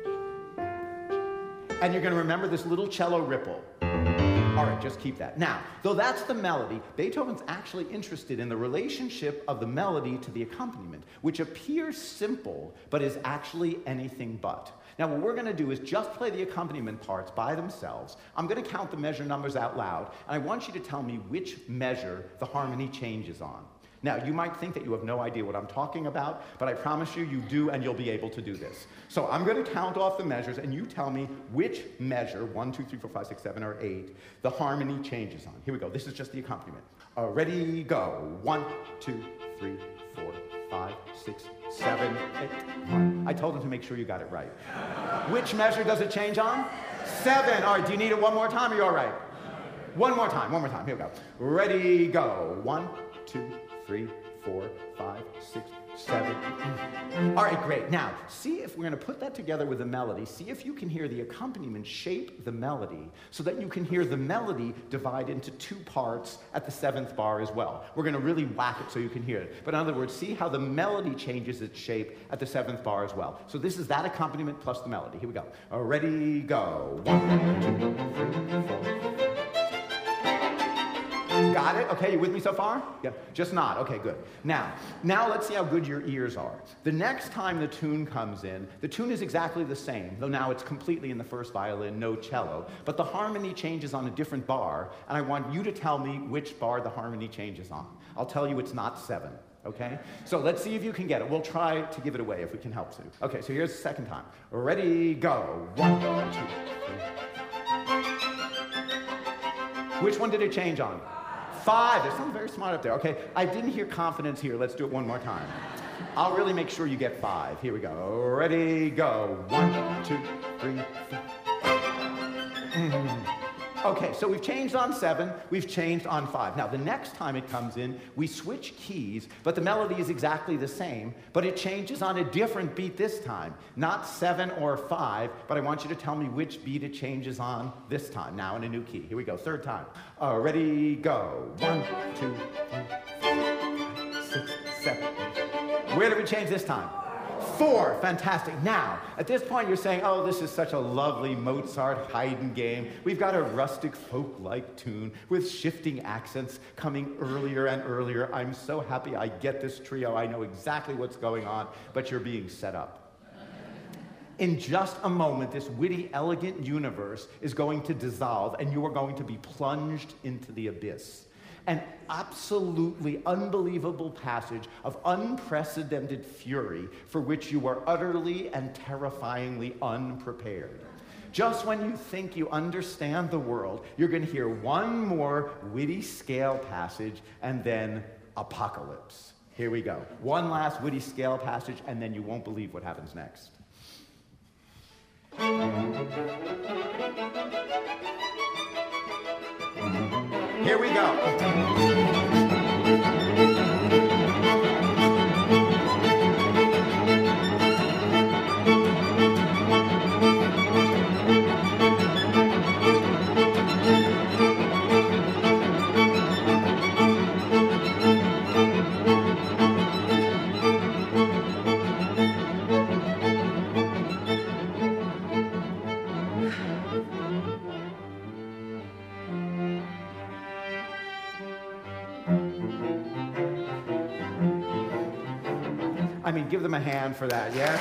And you're going to remember this little cello ripple. All right, just keep that. Now, though that's the melody, Beethoven's actually interested in the relationship of the melody to the accompaniment, which appears simple, but is actually anything but. Now, what we're going to do is just play the accompaniment parts by themselves. I'm going to count the measure numbers out loud, and I want you to tell me which measure the harmony changes on. Now, you might think that you have no idea what I'm talking about, but I promise you, you do, and you'll be able to do this. So I'm going to count off the measures, and you tell me which measure, one, two, three, four, five, six, seven, or eight, the harmony changes on. Here we go. This is just the accompaniment. Uh, ready, go. One, two, three, four, five, six, seven, eight, one. I told him to make sure you got it right. Which measure does it change on? Seven. All right, do you need it one more time, or are you all right? One more time, one more time. Here we go. Ready, go. One, two, three, four, five, six, seven. All right, great. Now, see if we're going to put that together with the melody. See if you can hear the accompaniment shape the melody so that you can hear the melody divide into two parts at the seventh bar as well. We're going to really whack it so you can hear it. But in other words, see how the melody changes its shape at the seventh bar as well. So this is that accompaniment plus the melody. Here we go. Uh, ready, go. One, two, three, four. Got it? Okay, you with me so far? Yeah, just nod. Okay, good. Now, now let's see how good your ears are. The next time the tune comes in, the tune is exactly the same, though now it's completely in the first violin, no cello, but the harmony changes on a different bar, and I want you to tell me which bar the harmony changes on. I'll tell you it's not seven, okay? So let's see if you can get it. We'll try to give it away if we can help to. Okay, so here's the second time. Ready, go. One, two, three. Which one did it change on? Five. There's something very smart up there. Okay, I didn't hear confidence here. Let's do it one more time. I'll really make sure you get five. Here we go. Ready, go. One, two, three, four. Mm. Okay, so we've changed on seven. We've changed on five. Now, the next time it comes in, we switch keys, but the melody is exactly the same, but it changes on a different beat this time. Not seven or five, but I want you to tell me which beat it changes on this time. Now in a new key. Here we go. Third time. Uh, ready, go. One, two, three, six, seven. Where did we change this time? Four. Fantastic. Now, at this point, you're saying, oh, this is such a lovely Mozart Haydn game. We've got a rustic folk-like tune with shifting accents coming earlier and earlier. I'm so happy I get this trio. I know exactly what's going on, but you're being set up. In just a moment, this witty, elegant universe is going to dissolve, and you are going to be plunged into the abyss. An absolutely unbelievable passage of unprecedented fury for which you are utterly and terrifyingly unprepared. Just when you think you understand the world, you're going to hear one more witty scale passage and then apocalypse. Here we go. One last witty scale passage, and then you won't believe what happens next. Here we go. I mean, give them a hand for that, yeah?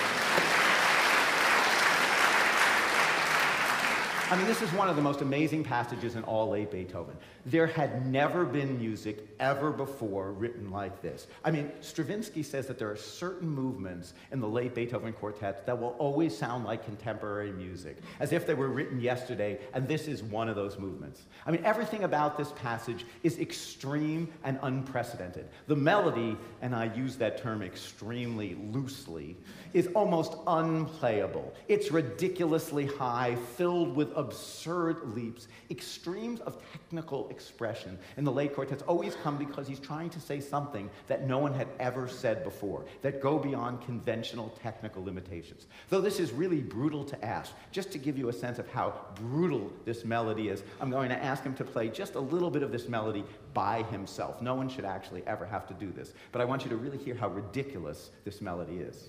I mean, this is one of the most amazing passages in all late Beethoven. There had never been music ever before written like this. I mean, Stravinsky says that there are certain movements in the late Beethoven quartets that will always sound like contemporary music, as if they were written yesterday, and this is one of those movements. I mean, everything about this passage is extreme and unprecedented. The melody, and I use that term extremely loosely, is almost unplayable. It's ridiculously high, filled with absurd leaps. Extremes of technical expression in the late quartets always come because he's trying to say something that no one had ever said before, that go beyond conventional technical limitations. Though this is really brutal to ask, just to give you a sense of how brutal this melody is, I'm going to ask him to play just a little bit of this melody by himself. No one should actually ever have to do this, but I want you to really hear how ridiculous this melody is.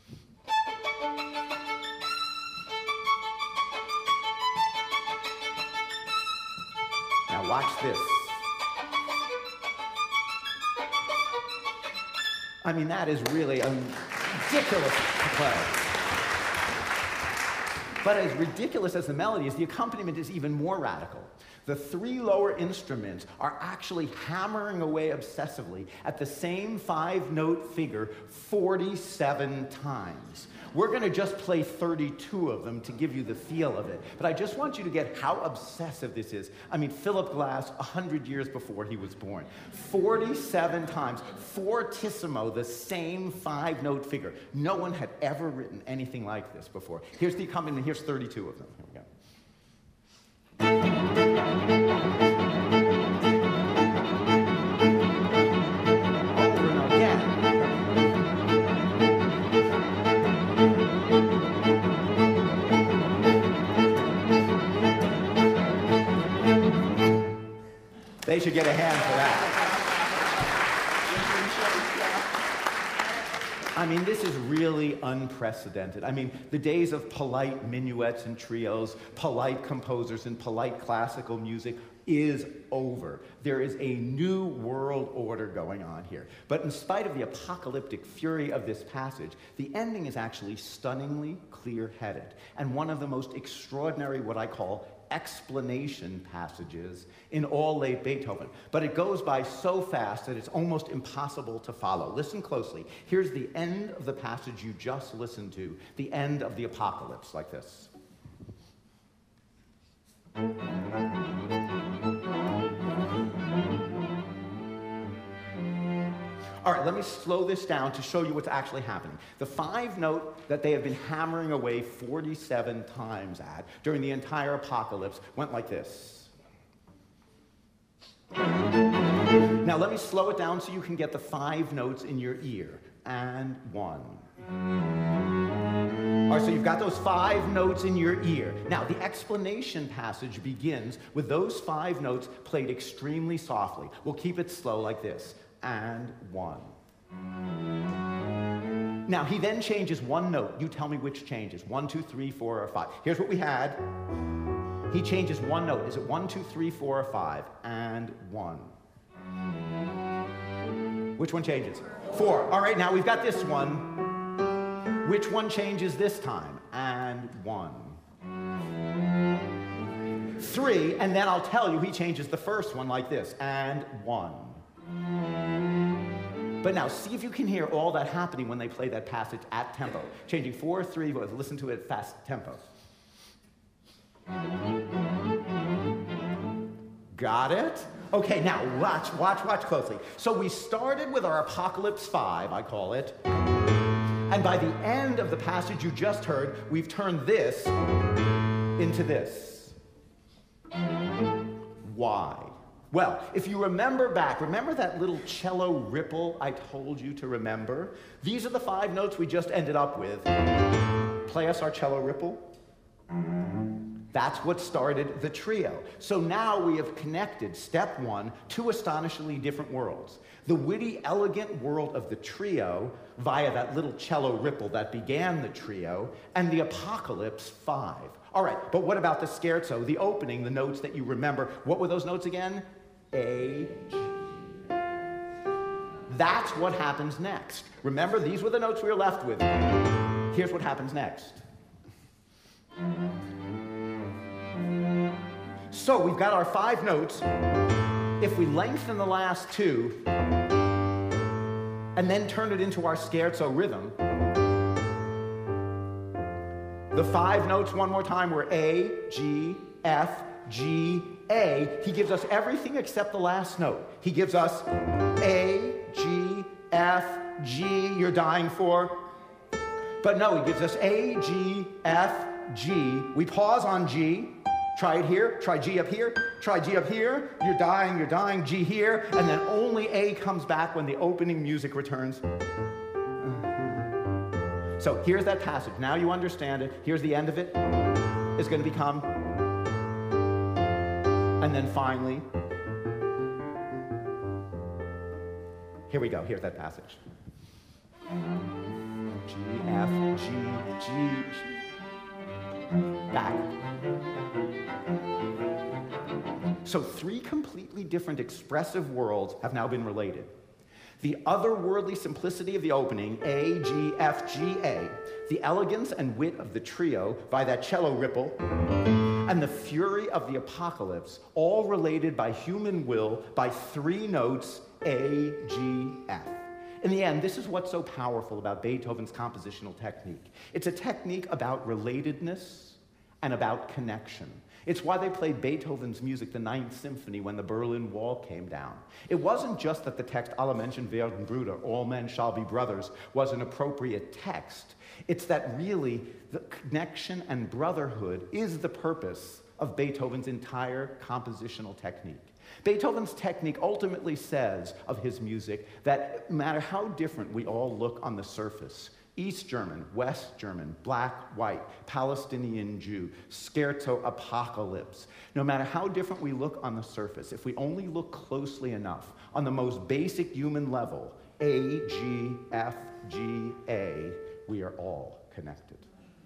Now watch this. I mean, that is really um, ridiculous to play. But as ridiculous as the melody is, the accompaniment is even more radical. The three lower instruments are actually hammering away obsessively at the same five-note figure forty-seven times. We're going to just play thirty-two of them to give you the feel of it. But I just want you to get how obsessive this is. I mean, Philip Glass, one hundred years before he was born. forty-seven times, fortissimo, the same five-note figure. No one had ever written anything like this before. Here's the accompaniment. Here's thirty-two of them. Here we go. They should get a hand for that. I mean, this is really unprecedented. I mean, the days of polite minuets and trios, polite composers and polite classical music is over. There is a new world order going on here. But in spite of the apocalyptic fury of this passage, the ending is actually stunningly clear-headed and one of the most extraordinary, what I call, explanation passages in all late Beethoven. But it goes by so fast that it's almost impossible to follow. Listen closely. Here's the end of the passage you just listened to, the end of the apocalypse, like this. All right, let me slow this down to show you what's actually happening. The five note that they have been hammering away forty-seven times at during the entire apocalypse went like this. Now let me slow it down so you can get the five notes in your ear. And one. All right, so you've got those five notes in your ear. Now, the explanation passage begins with those five notes played extremely softly. We'll keep it slow like this. And one. Now, he then changes one note. You tell me which changes. One, two, three, four, or five. Here's what we had. He changes one note. Is it one, two, three, four, or five? And one. Which one changes? Four. All right, now we've got this one. Which one changes this time? And one. Three, and then I'll tell you he changes the first one like this. And one. But now, see if you can hear all that happening when they play that passage at tempo. Changing four, three, listen to it at fast tempo. Got it? Okay, now watch, watch, watch closely. So we started with our Apocalypse five, I call it. And by the end of the passage you just heard, we've turned this into this. Why? Well, if you remember back, remember that little cello ripple I told you to remember? These are the five notes we just ended up with. Play us our cello ripple. That's what started the trio. So now we have connected, step one, two astonishingly different worlds. The witty, elegant world of the trio via that little cello ripple that began the trio, and the Apocalypse five. All right, but what about the scherzo, the opening, the notes that you remember? What were those notes again? A, G. That's what happens next. Remember, these were the notes we were left with. Here's what happens next. So we've got our five notes. If we lengthen the last two and then turn it into our scherzo rhythm, the five notes one more time were A, G, F, G, A. He gives us everything except the last note. He gives us A, G, F, G, you're dying for. But no, he gives us A, G, F, G. We pause on G. Try it here, try G up here, try G up here, you're dying, you're dying, G here, and then only A comes back when the opening music returns. So here's that passage. Now you understand it. Here's the end of it. It's going to become, and then finally, here we go. Here's that passage. G, F, G, G, G. Back. So three completely different expressive worlds have now been related. The otherworldly simplicity of the opening, A, G, F, G, A, the elegance and wit of the trio by that cello ripple, and the fury of the apocalypse, all related by human will by three notes, A, G, F. In the end, this is what's so powerful about Beethoven's compositional technique. It's a technique about relatedness and about connection. It's why they played Beethoven's music, the Ninth Symphony, when the Berlin Wall came down. It wasn't just that the text, Alle Menschen werden Brüder, all men shall be brothers, was an appropriate text. It's that really the connection and brotherhood is the purpose of Beethoven's entire compositional technique. Beethoven's technique ultimately says of his music that no matter how different we all look on the surface, East German, West German, black, white, Palestinian Jew, scherzo, apocalypse. No matter how different we look on the surface, if we only look closely enough on the most basic human level, A, G, F, G, A, we are all connected.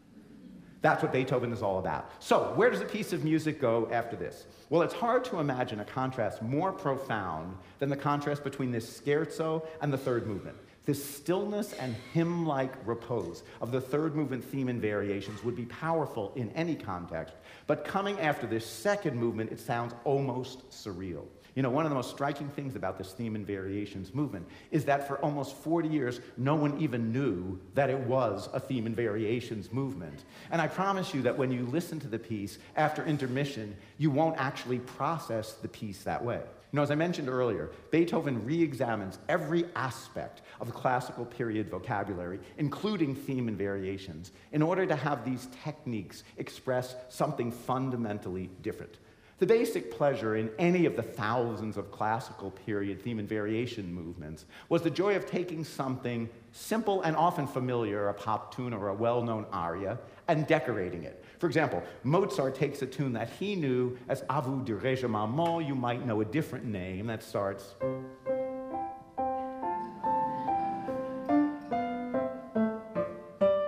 That's what Beethoven is all about. So, where does a piece of music go after this? Well, it's hard to imagine a contrast more profound than the contrast between this scherzo and the third movement. This stillness and hymn-like repose of the third movement theme and variations would be powerful in any context, but coming after this second movement, it sounds almost surreal. You know, one of the most striking things about this theme and variations movement is that for almost forty years, no one even knew that it was a theme and variations movement. And I promise you that when you listen to the piece after intermission, you won't actually process the piece that way. You know, as I mentioned earlier, Beethoven re-examines every aspect of the classical period vocabulary, including theme and variations, in order to have these techniques express something fundamentally different. The basic pleasure in any of the thousands of classical period theme and variation movements was the joy of taking something simple and often familiar, a pop tune or a well-known aria, and decorating it. For example, Mozart takes a tune that he knew as A vous dirai-je maman. You might know a different name that starts.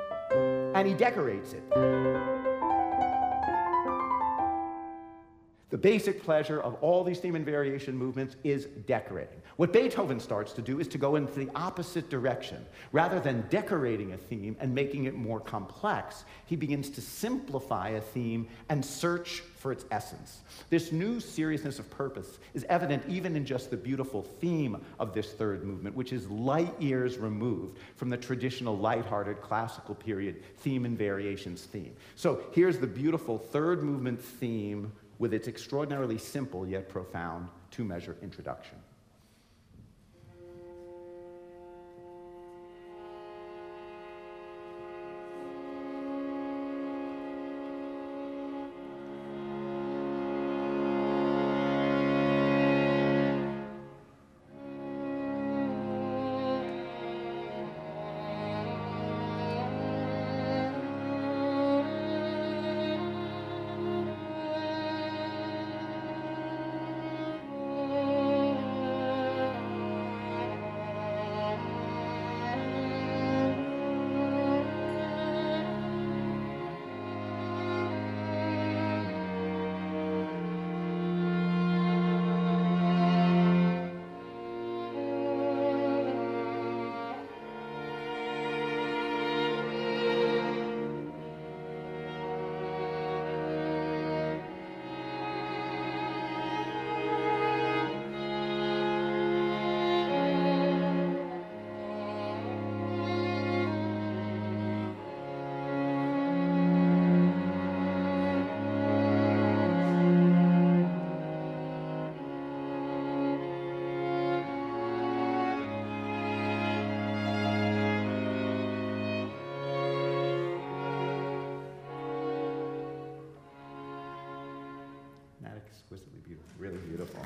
And he decorates it. The basic pleasure of all these theme and variation movements is decorating. What Beethoven starts to do is to go into the opposite direction. Rather than decorating a theme and making it more complex, he begins to simplify a theme and search for its essence. This new seriousness of purpose is evident even in just the beautiful theme of this third movement, which is light years removed from the traditional lighthearted classical period theme and variations theme. So here's the beautiful third movement theme with its extraordinarily simple yet profound two-measure introduction. Exquisitely beautiful, really beautiful.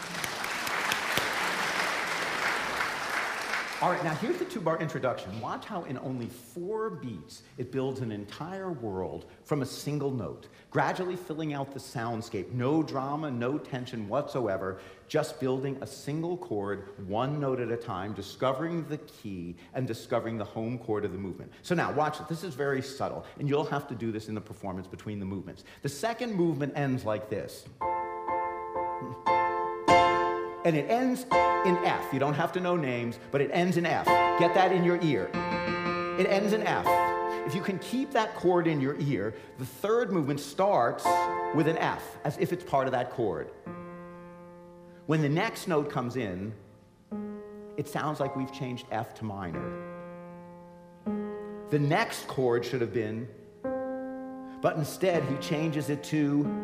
All right, now here's the two-bar introduction. Watch how in only four beats it builds an entire world from a single note, gradually filling out the soundscape. No drama, no tension whatsoever, just building a single chord, one note at a time, discovering the key and discovering the home chord of the movement. So now, watch it. This is very subtle, and you'll have to do this in the performance between the movements. The second movement ends like this. And it ends in F. You don't have to know names, but it ends in F. Get that in your ear. It ends in F. If you can keep that chord in your ear, the third movement starts with an F, as if it's part of that chord. When the next note comes in, it sounds like we've changed F to minor. The next chord should have been, but instead he changes it to,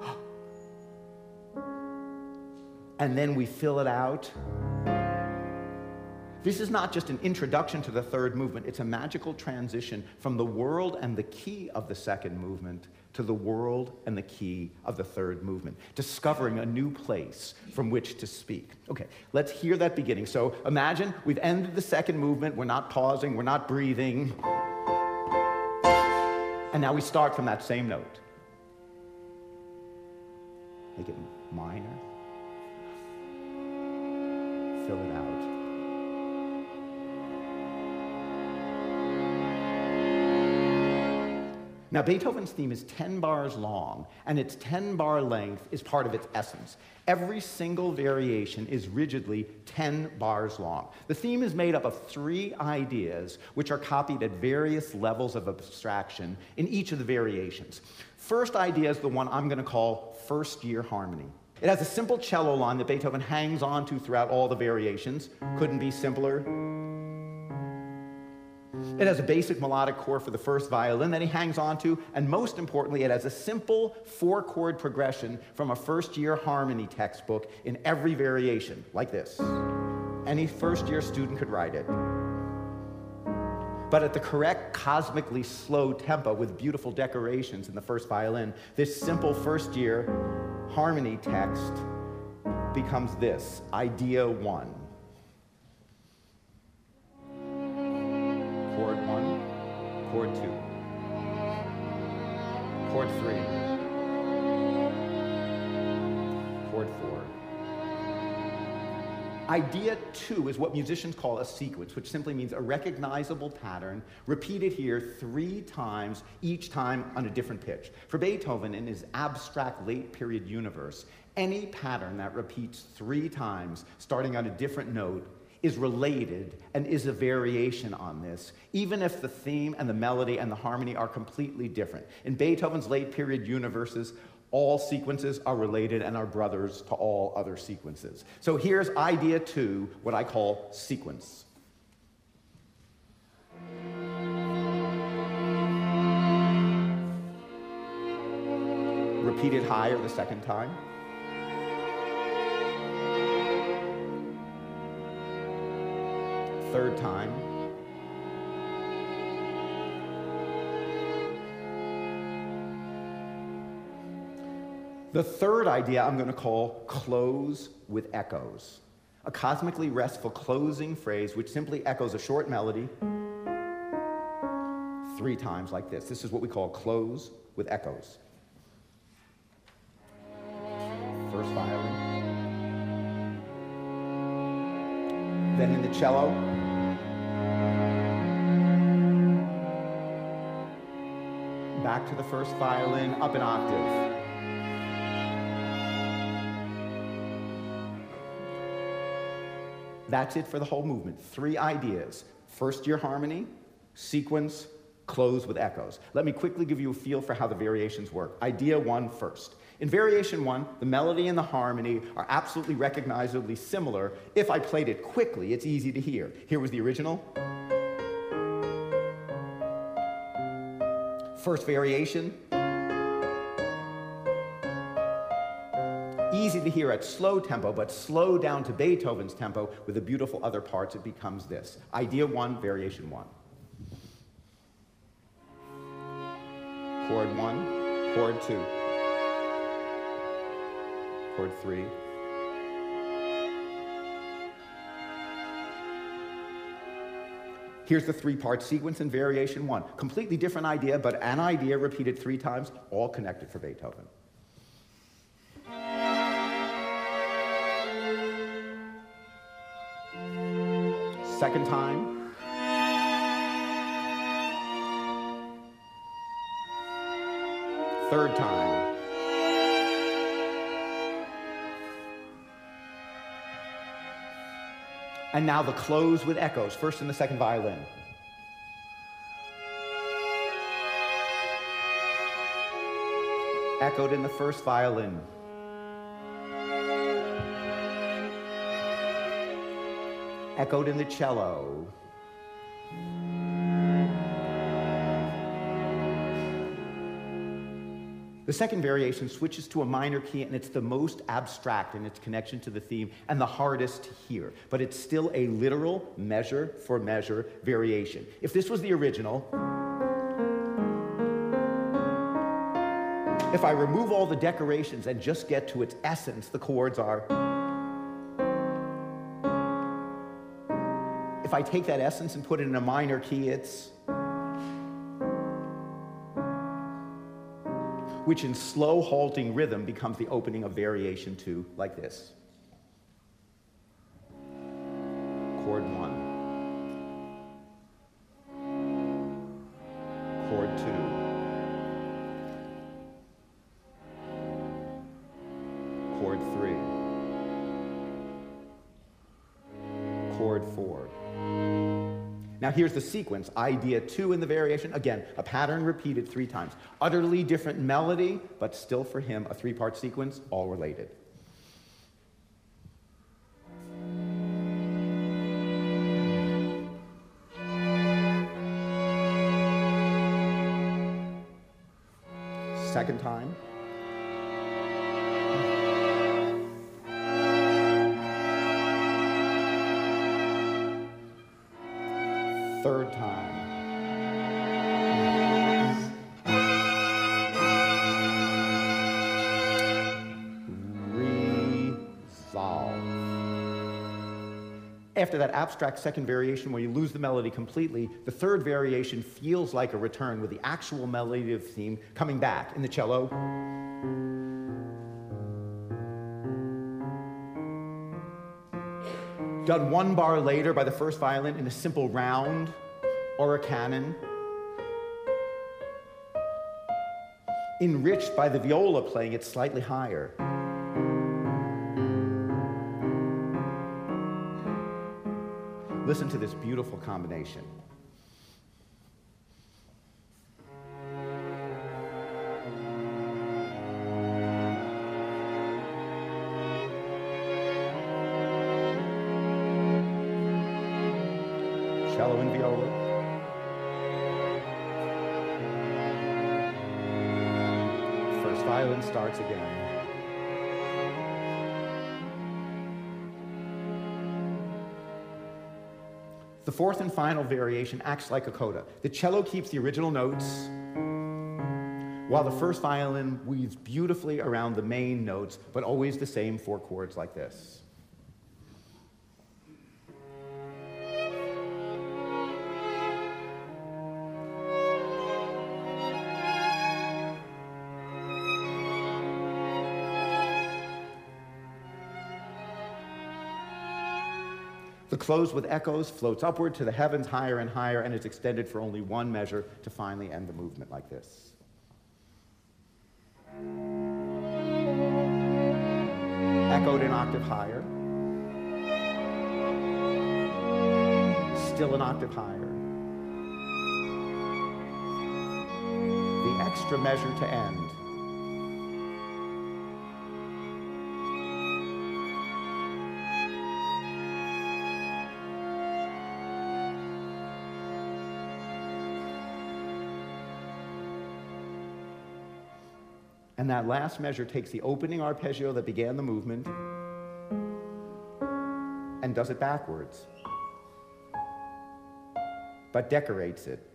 and then we fill it out. This is not just an introduction to the third movement, it's a magical transition from the world and the key of the second movement to the world and the key of the third movement, discovering a new place from which to speak. Okay, let's hear that beginning. So imagine we've ended the second movement, we're not pausing, we're not breathing, and now we start from that same note. Make it minor. Fill it out. Now, Beethoven's theme is ten bars long, and its ten bar length is part of its essence. Every single variation is rigidly ten bars long. The theme is made up of three ideas, which are copied at various levels of abstraction in each of the variations. First idea is the one I'm going to call first-year harmony. It has a simple cello line that Beethoven hangs on to throughout all the variations. Couldn't be simpler. It has a basic melodic chord for the first violin that he hangs on to, and most importantly, it has a simple four-chord progression from a first-year harmony textbook in every variation, like this. Any first-year student could write it. But at the correct cosmically slow tempo with beautiful decorations in the first violin, this simple first-year harmony text becomes this, idea one. Chord one, chord two, chord three, chord four, Idea two is what musicians call a sequence, which simply means a recognizable pattern repeated here three times, each time on a different pitch. For Beethoven, in his abstract late period universe, any pattern that repeats three times, starting on a different note, is related and is a variation on this, even if the theme and the melody and the harmony are completely different. In Beethoven's late period universes, all sequences are related and are brothers to all other sequences. So here's idea two, what I call sequence. Repeated higher the second time. Third time. The third idea I'm going to call close with echoes. A cosmically restful closing phrase which simply echoes a short melody three times like this. This is what we call close with echoes. First violin. Then in the cello. Back to the first violin, up an octave. That's it for the whole movement. Three ideas. First year harmony, sequence, close with echoes. Let me quickly give you a feel for how the variations work. Idea one first. In variation one, the melody and the harmony are absolutely recognizably similar. If I played it quickly, it's easy to hear. Here was the original. First variation. Easy to hear at slow tempo, but slow down to Beethoven's tempo with the beautiful other parts, it becomes this. Idea one, variation one. Chord one, chord two, chord three, here's the three-part sequence in variation one. Completely different idea, but an idea repeated three times, all connected for Beethoven. Second time. Third time. And now the close with echoes, first in the second violin. Echoed in the first violin. Echoed in the cello. The second variation switches to a minor key, and it's the most abstract in its connection to the theme and the hardest to hear. But it's still a literal measure for measure variation. If this was the original, if I remove all the decorations and just get to its essence, the chords are. If I take that essence and put it in a minor key, it's. Which in slow, halting rhythm becomes the opening of variation two, like this. Chord one. Chord two. Chord three. Chord four. Now here's the sequence. Idea two in the variation. Again, a pattern repeated three times. Utterly different melody, but still for him a three-part sequence, all related. Second time. Third time. Resolve. After that abstract second variation where you lose the melody completely, the third variation feels like a return with the actual melody of the theme coming back in the cello. done one bar later by the first violin in a simple round or a canon, enriched by the viola playing it slightly higher. Listen to this beautiful combination. Cello and viola. First violin starts again. The fourth and final variation acts like a coda. The cello keeps the original notes, while the first violin weaves beautifully around the main notes, but always the same four chords like this. The close with echoes floats upward to the heavens higher and higher, and is extended for only one measure to finally end the movement like this. Echoed an octave higher. Still an octave higher. The extra measure to end. And that last measure takes the opening arpeggio that began the movement and does it backwards, but decorates it.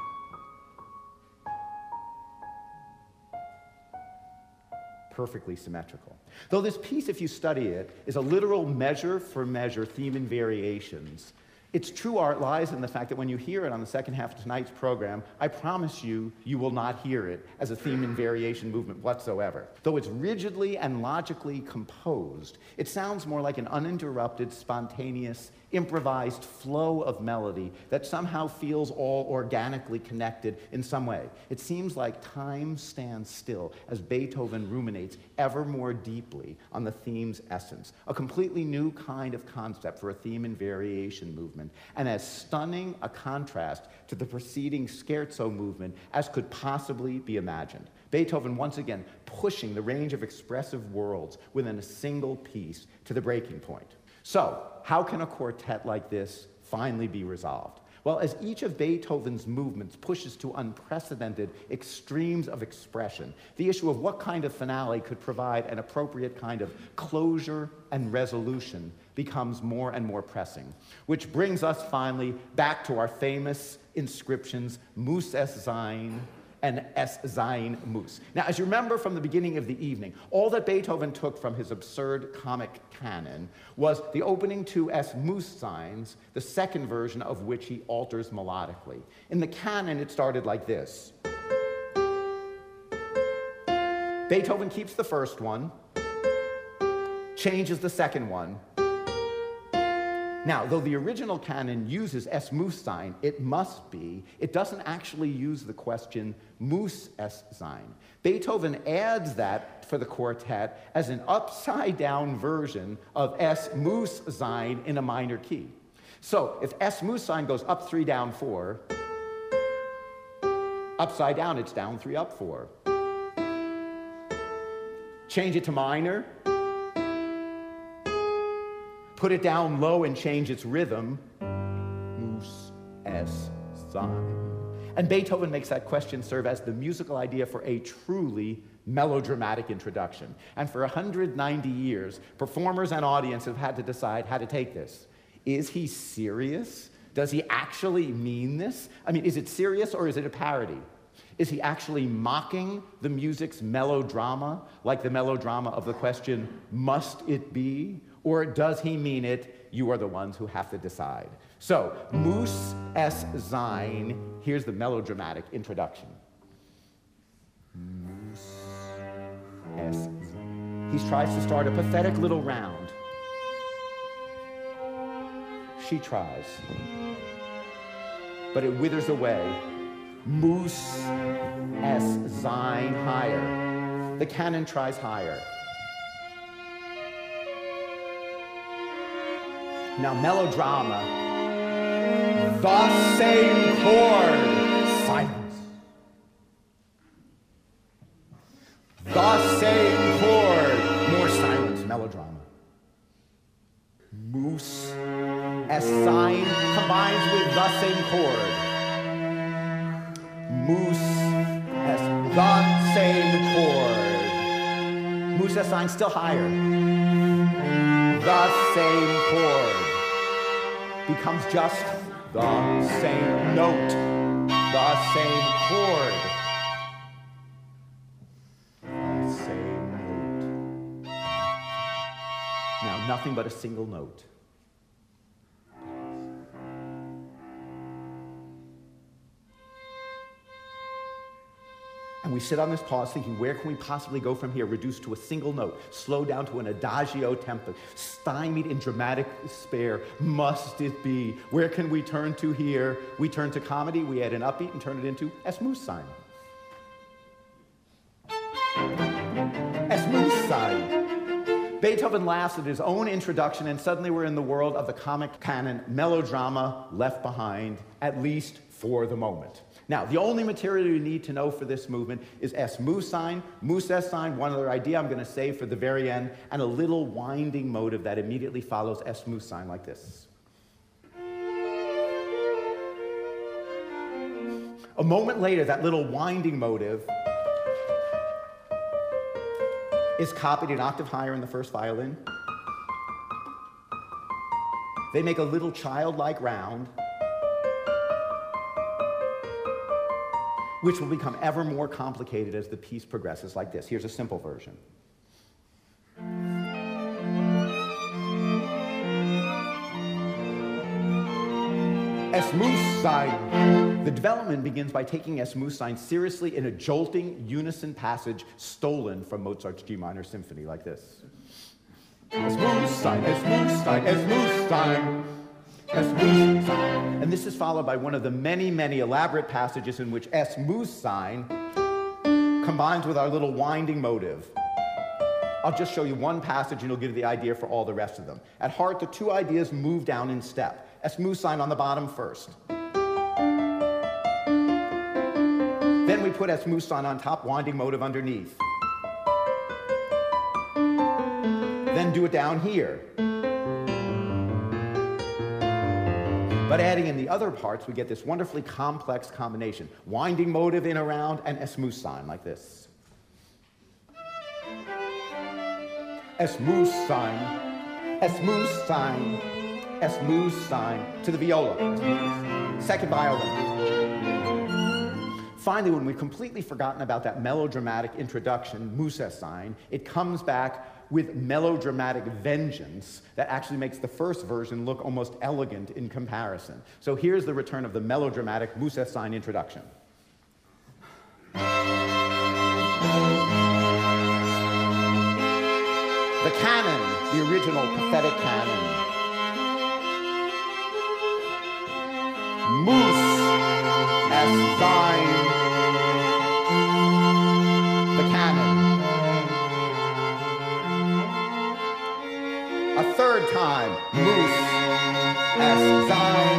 Perfectly symmetrical. Though this piece, if you study it, is a literal measure for measure theme and variations, its true art lies in the fact that when you hear it on the second half of tonight's program, I promise you, you will not hear it as a theme and variation movement whatsoever. Though it's rigidly and logically composed, it sounds more like an uninterrupted, spontaneous, improvised flow of melody that somehow feels all organically connected in some way. It seems like time stands still as Beethoven ruminates ever more deeply on the theme's essence, a completely new kind of concept for a theme and variation movement, and as stunning a contrast to the preceding scherzo movement as could possibly be imagined. Beethoven once again pushing the range of expressive worlds within a single piece to the breaking point. So, how can a quartet like this finally be resolved? Well, as each of Beethoven's movements pushes to unprecedented extremes of expression, the issue of what kind of finale could provide an appropriate kind of closure and resolution becomes more and more pressing, which brings us finally back to our famous inscriptions, Muss es sein, and Es sein muss. Now, as you remember from the beginning of the evening, all that Beethoven took from his absurd comic canon was the opening two Es muss seins, the second version of which he alters melodically. In the canon, it started like this. Beethoven keeps the first one, changes the second one. Now, though the original canon uses Es muss sein, it must be, it doesn't actually use the question muss es sein. Beethoven adds that for the quartet as an upside-down version of Es muss sein in a minor key. So, if Es muss sein goes up three, down four, upside down it's down three, up four. Change it to minor, put it down low and change its rhythm, muss es sein. And Beethoven makes that question serve as the musical idea for a truly melodramatic introduction. And for one hundred ninety years, performers and audience have had to decide how to take this. Is he serious? Does he actually mean this? I mean, is it serious or is it a parody? Is he actually mocking the music's melodrama, like the melodrama of the question, must it be? Or does he mean it? You are the ones who have to decide. So, muss es sein, here's the melodramatic introduction. Muss es sein. He tries to start a pathetic little round. She tries. But it withers away. Muss es sein higher. The canon tries higher. Now melodrama, the same chord, silence. The same chord, more silence, melodrama. Muss es sein combines with the same chord. Muss es the same chord. Muss es sein still higher. The same chord becomes just the same note, the same chord. The same note. Now, nothing but a single note. And we sit on this pause thinking, where can we possibly go from here? Reduced to a single note, slow down to an adagio tempo, stymied in dramatic despair. Must it be? Where can we turn to here? We turn to comedy, we add an upbeat and turn it into Es muss sein. Es muss sein. Beethoven laughs at his own introduction, and suddenly we're in the world of the comic canon, melodrama left behind, at least for the moment. Now, the only material you need to know for this movement is Es muss sein, muss es sein, one other idea I'm going to save for the very end, and a little winding motive that immediately follows Es muss sein, like this. A moment later, that little winding motive is copied an octave higher in the first violin. They make a little childlike round, which will become ever more complicated as the piece progresses, like this. Here's a simple version. Es muss sein. The development begins by taking Es muss sein seriously in a jolting unison passage stolen from Mozart's G minor symphony, like this. Es muss sein, es muss sein, es muss sein. And this is followed by one of the many, many elaborate passages in which Es muss sein combines with our little winding motive. I'll just show you one passage and it'll give you the idea for all the rest of them. At heart, the two ideas move down in step. Es muss sein on the bottom first. Then we put Es muss sein on top, winding motive underneath. Then do it down here. But adding in the other parts, we get this wonderfully complex combination. Winding motive in around and Es muss sein, like this. Es muss sein, es muss sein, es muss sein, to the viola. Second violin. Finally, when we've completely forgotten about that melodramatic introduction, muss es sein, it comes back with melodramatic vengeance that actually makes the first version look almost elegant in comparison. So here's the return of the melodramatic muss es sein introduction. The canon, the original pathetic canon. Muss es sein. The canon. A third time, muss es sein.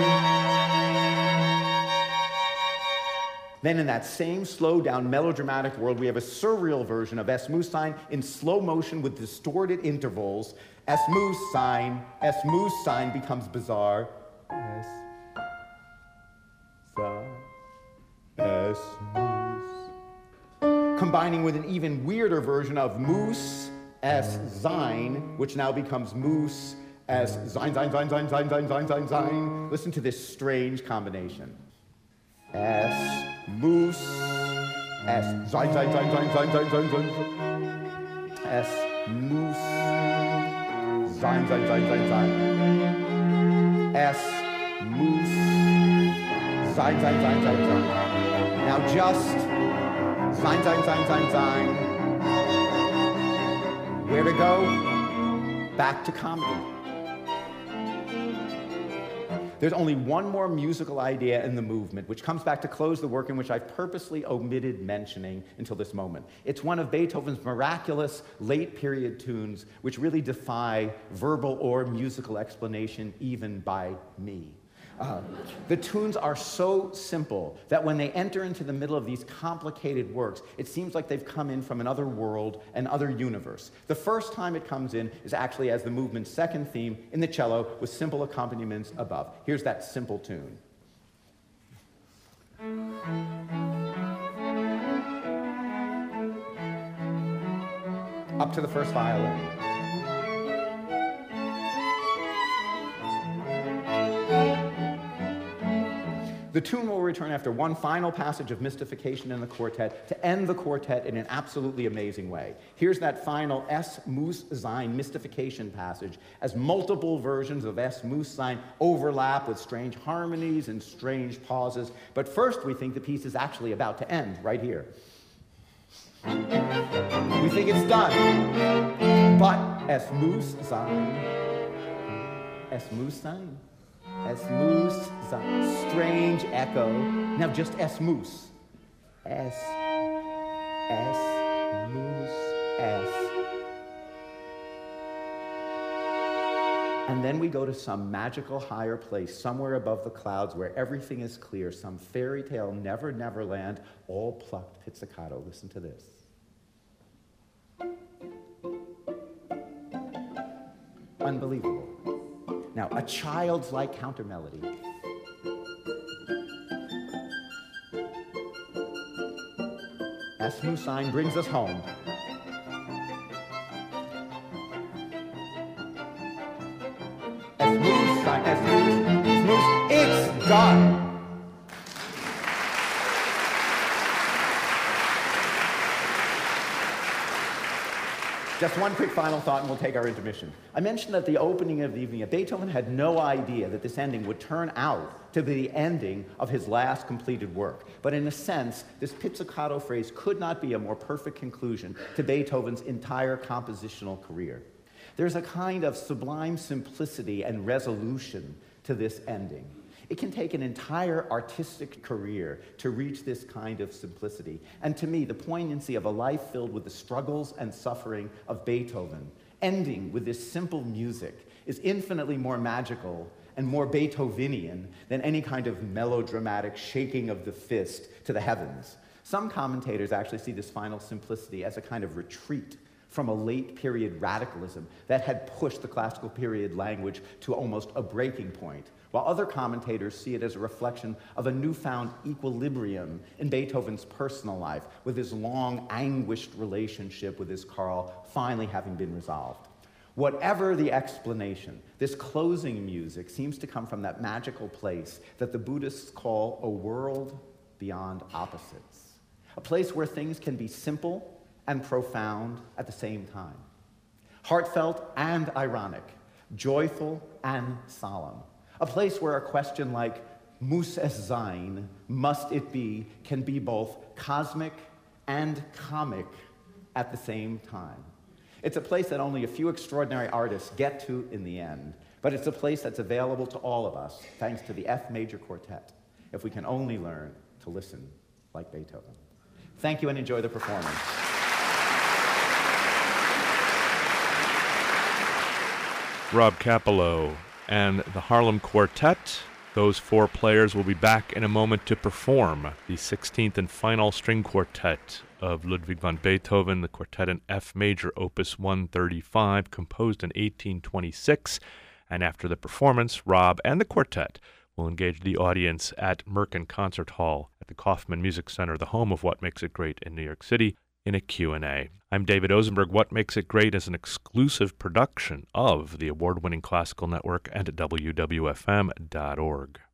Then in that same slow-down melodramatic world, we have a surreal version of Es muss sein in slow motion with distorted intervals. Es muss sein, es muss sein becomes bizarre. Es sein, es muss. Combining with an even weirder version of muss es sein, which now becomes muss es sein, sein, sein, sein, sein, sein, sein, sein, sein. Listen to this strange combination. Es muss es sein, sein, sein, sein, sein, sein, sein, sein. Es muss sein, sein, sein, sein, sein. Es muss sein, sein, sein, sein, sein. Now just sein, sein, sein, sein, sein. Where to go? Back to comedy. There's only one more musical idea in the movement, which comes back to close the work in which I've purposely omitted mentioning until this moment. It's one of Beethoven's miraculous late-period tunes, which really defy verbal or musical explanation, even by me. Uh, the tunes are so simple that when they enter into the middle of these complicated works, it seems like they've come in from another world, another universe. The first time it comes in is actually as the movement's second theme in the cello with simple accompaniments above. Here's that simple tune. Up to the first violin. The tune will return after one final passage of mystification in the quartet to end the quartet in an absolutely amazing way. Here's that final Es muss sein mystification passage as multiple versions of Es muss sein overlap with strange harmonies and strange pauses. But first we think the piece is actually about to end right here. We think it's done. But Es muss sein, Es muss sein. Es muss sein. Strange echo. Now just es muss. Es, es, muss, es. And then we go to some magical higher place, somewhere above the clouds where everything is clear, some fairy tale never, never land, all plucked pizzicato. Listen to this. Unbelievable. Now, a child's-like counter melody. Es muss sein brings us home. Es muss sein, es muss, es muss, it's done. Just one quick final thought and we'll take our intermission. I mentioned at the opening of the evening that Beethoven had no idea that this ending would turn out to be the ending of his last completed work. But in a sense, this pizzicato phrase could not be a more perfect conclusion to Beethoven's entire compositional career. There's a kind of sublime simplicity and resolution to this ending. It can take an entire artistic career to reach this kind of simplicity. And to me, the poignancy of a life filled with the struggles and suffering of Beethoven, ending with this simple music, is infinitely more magical and more Beethovenian than any kind of melodramatic shaking of the fist to the heavens. Some commentators actually see this final simplicity as a kind of retreat from a late-period radicalism that had pushed the classical period language to almost a breaking point, while other commentators see it as a reflection of a newfound equilibrium in Beethoven's personal life, with his long, anguished relationship with his Karl finally having been resolved. Whatever the explanation, this closing music seems to come from that magical place that the Buddhists call a world beyond opposites, a place where things can be simple and profound at the same time, heartfelt and ironic, joyful and solemn. A place where a question like, muss es sein, must it be, can be both cosmic and comic at the same time. It's a place that only a few extraordinary artists get to in the end, but it's a place that's available to all of us, thanks to the F Major Quartet, if we can only learn to listen like Beethoven. Thank you and enjoy the performance. Rob Kappelow and the Harlem Quartet. Those four players will be back in a moment to perform the sixteenth and final string quartet of Ludwig van Beethoven, the quartet in F major, opus one thirty-five, composed in eighteen twenty-six. And after the performance, Rob and the quartet will engage the audience at Merkin Concert Hall at the Kaufman Music Center, the home of What Makes It Great in New York City, in a Q and A. I'm David Osenberg. What Makes It Great is an exclusive production of the award-winning Classical Network and W W F M dot org.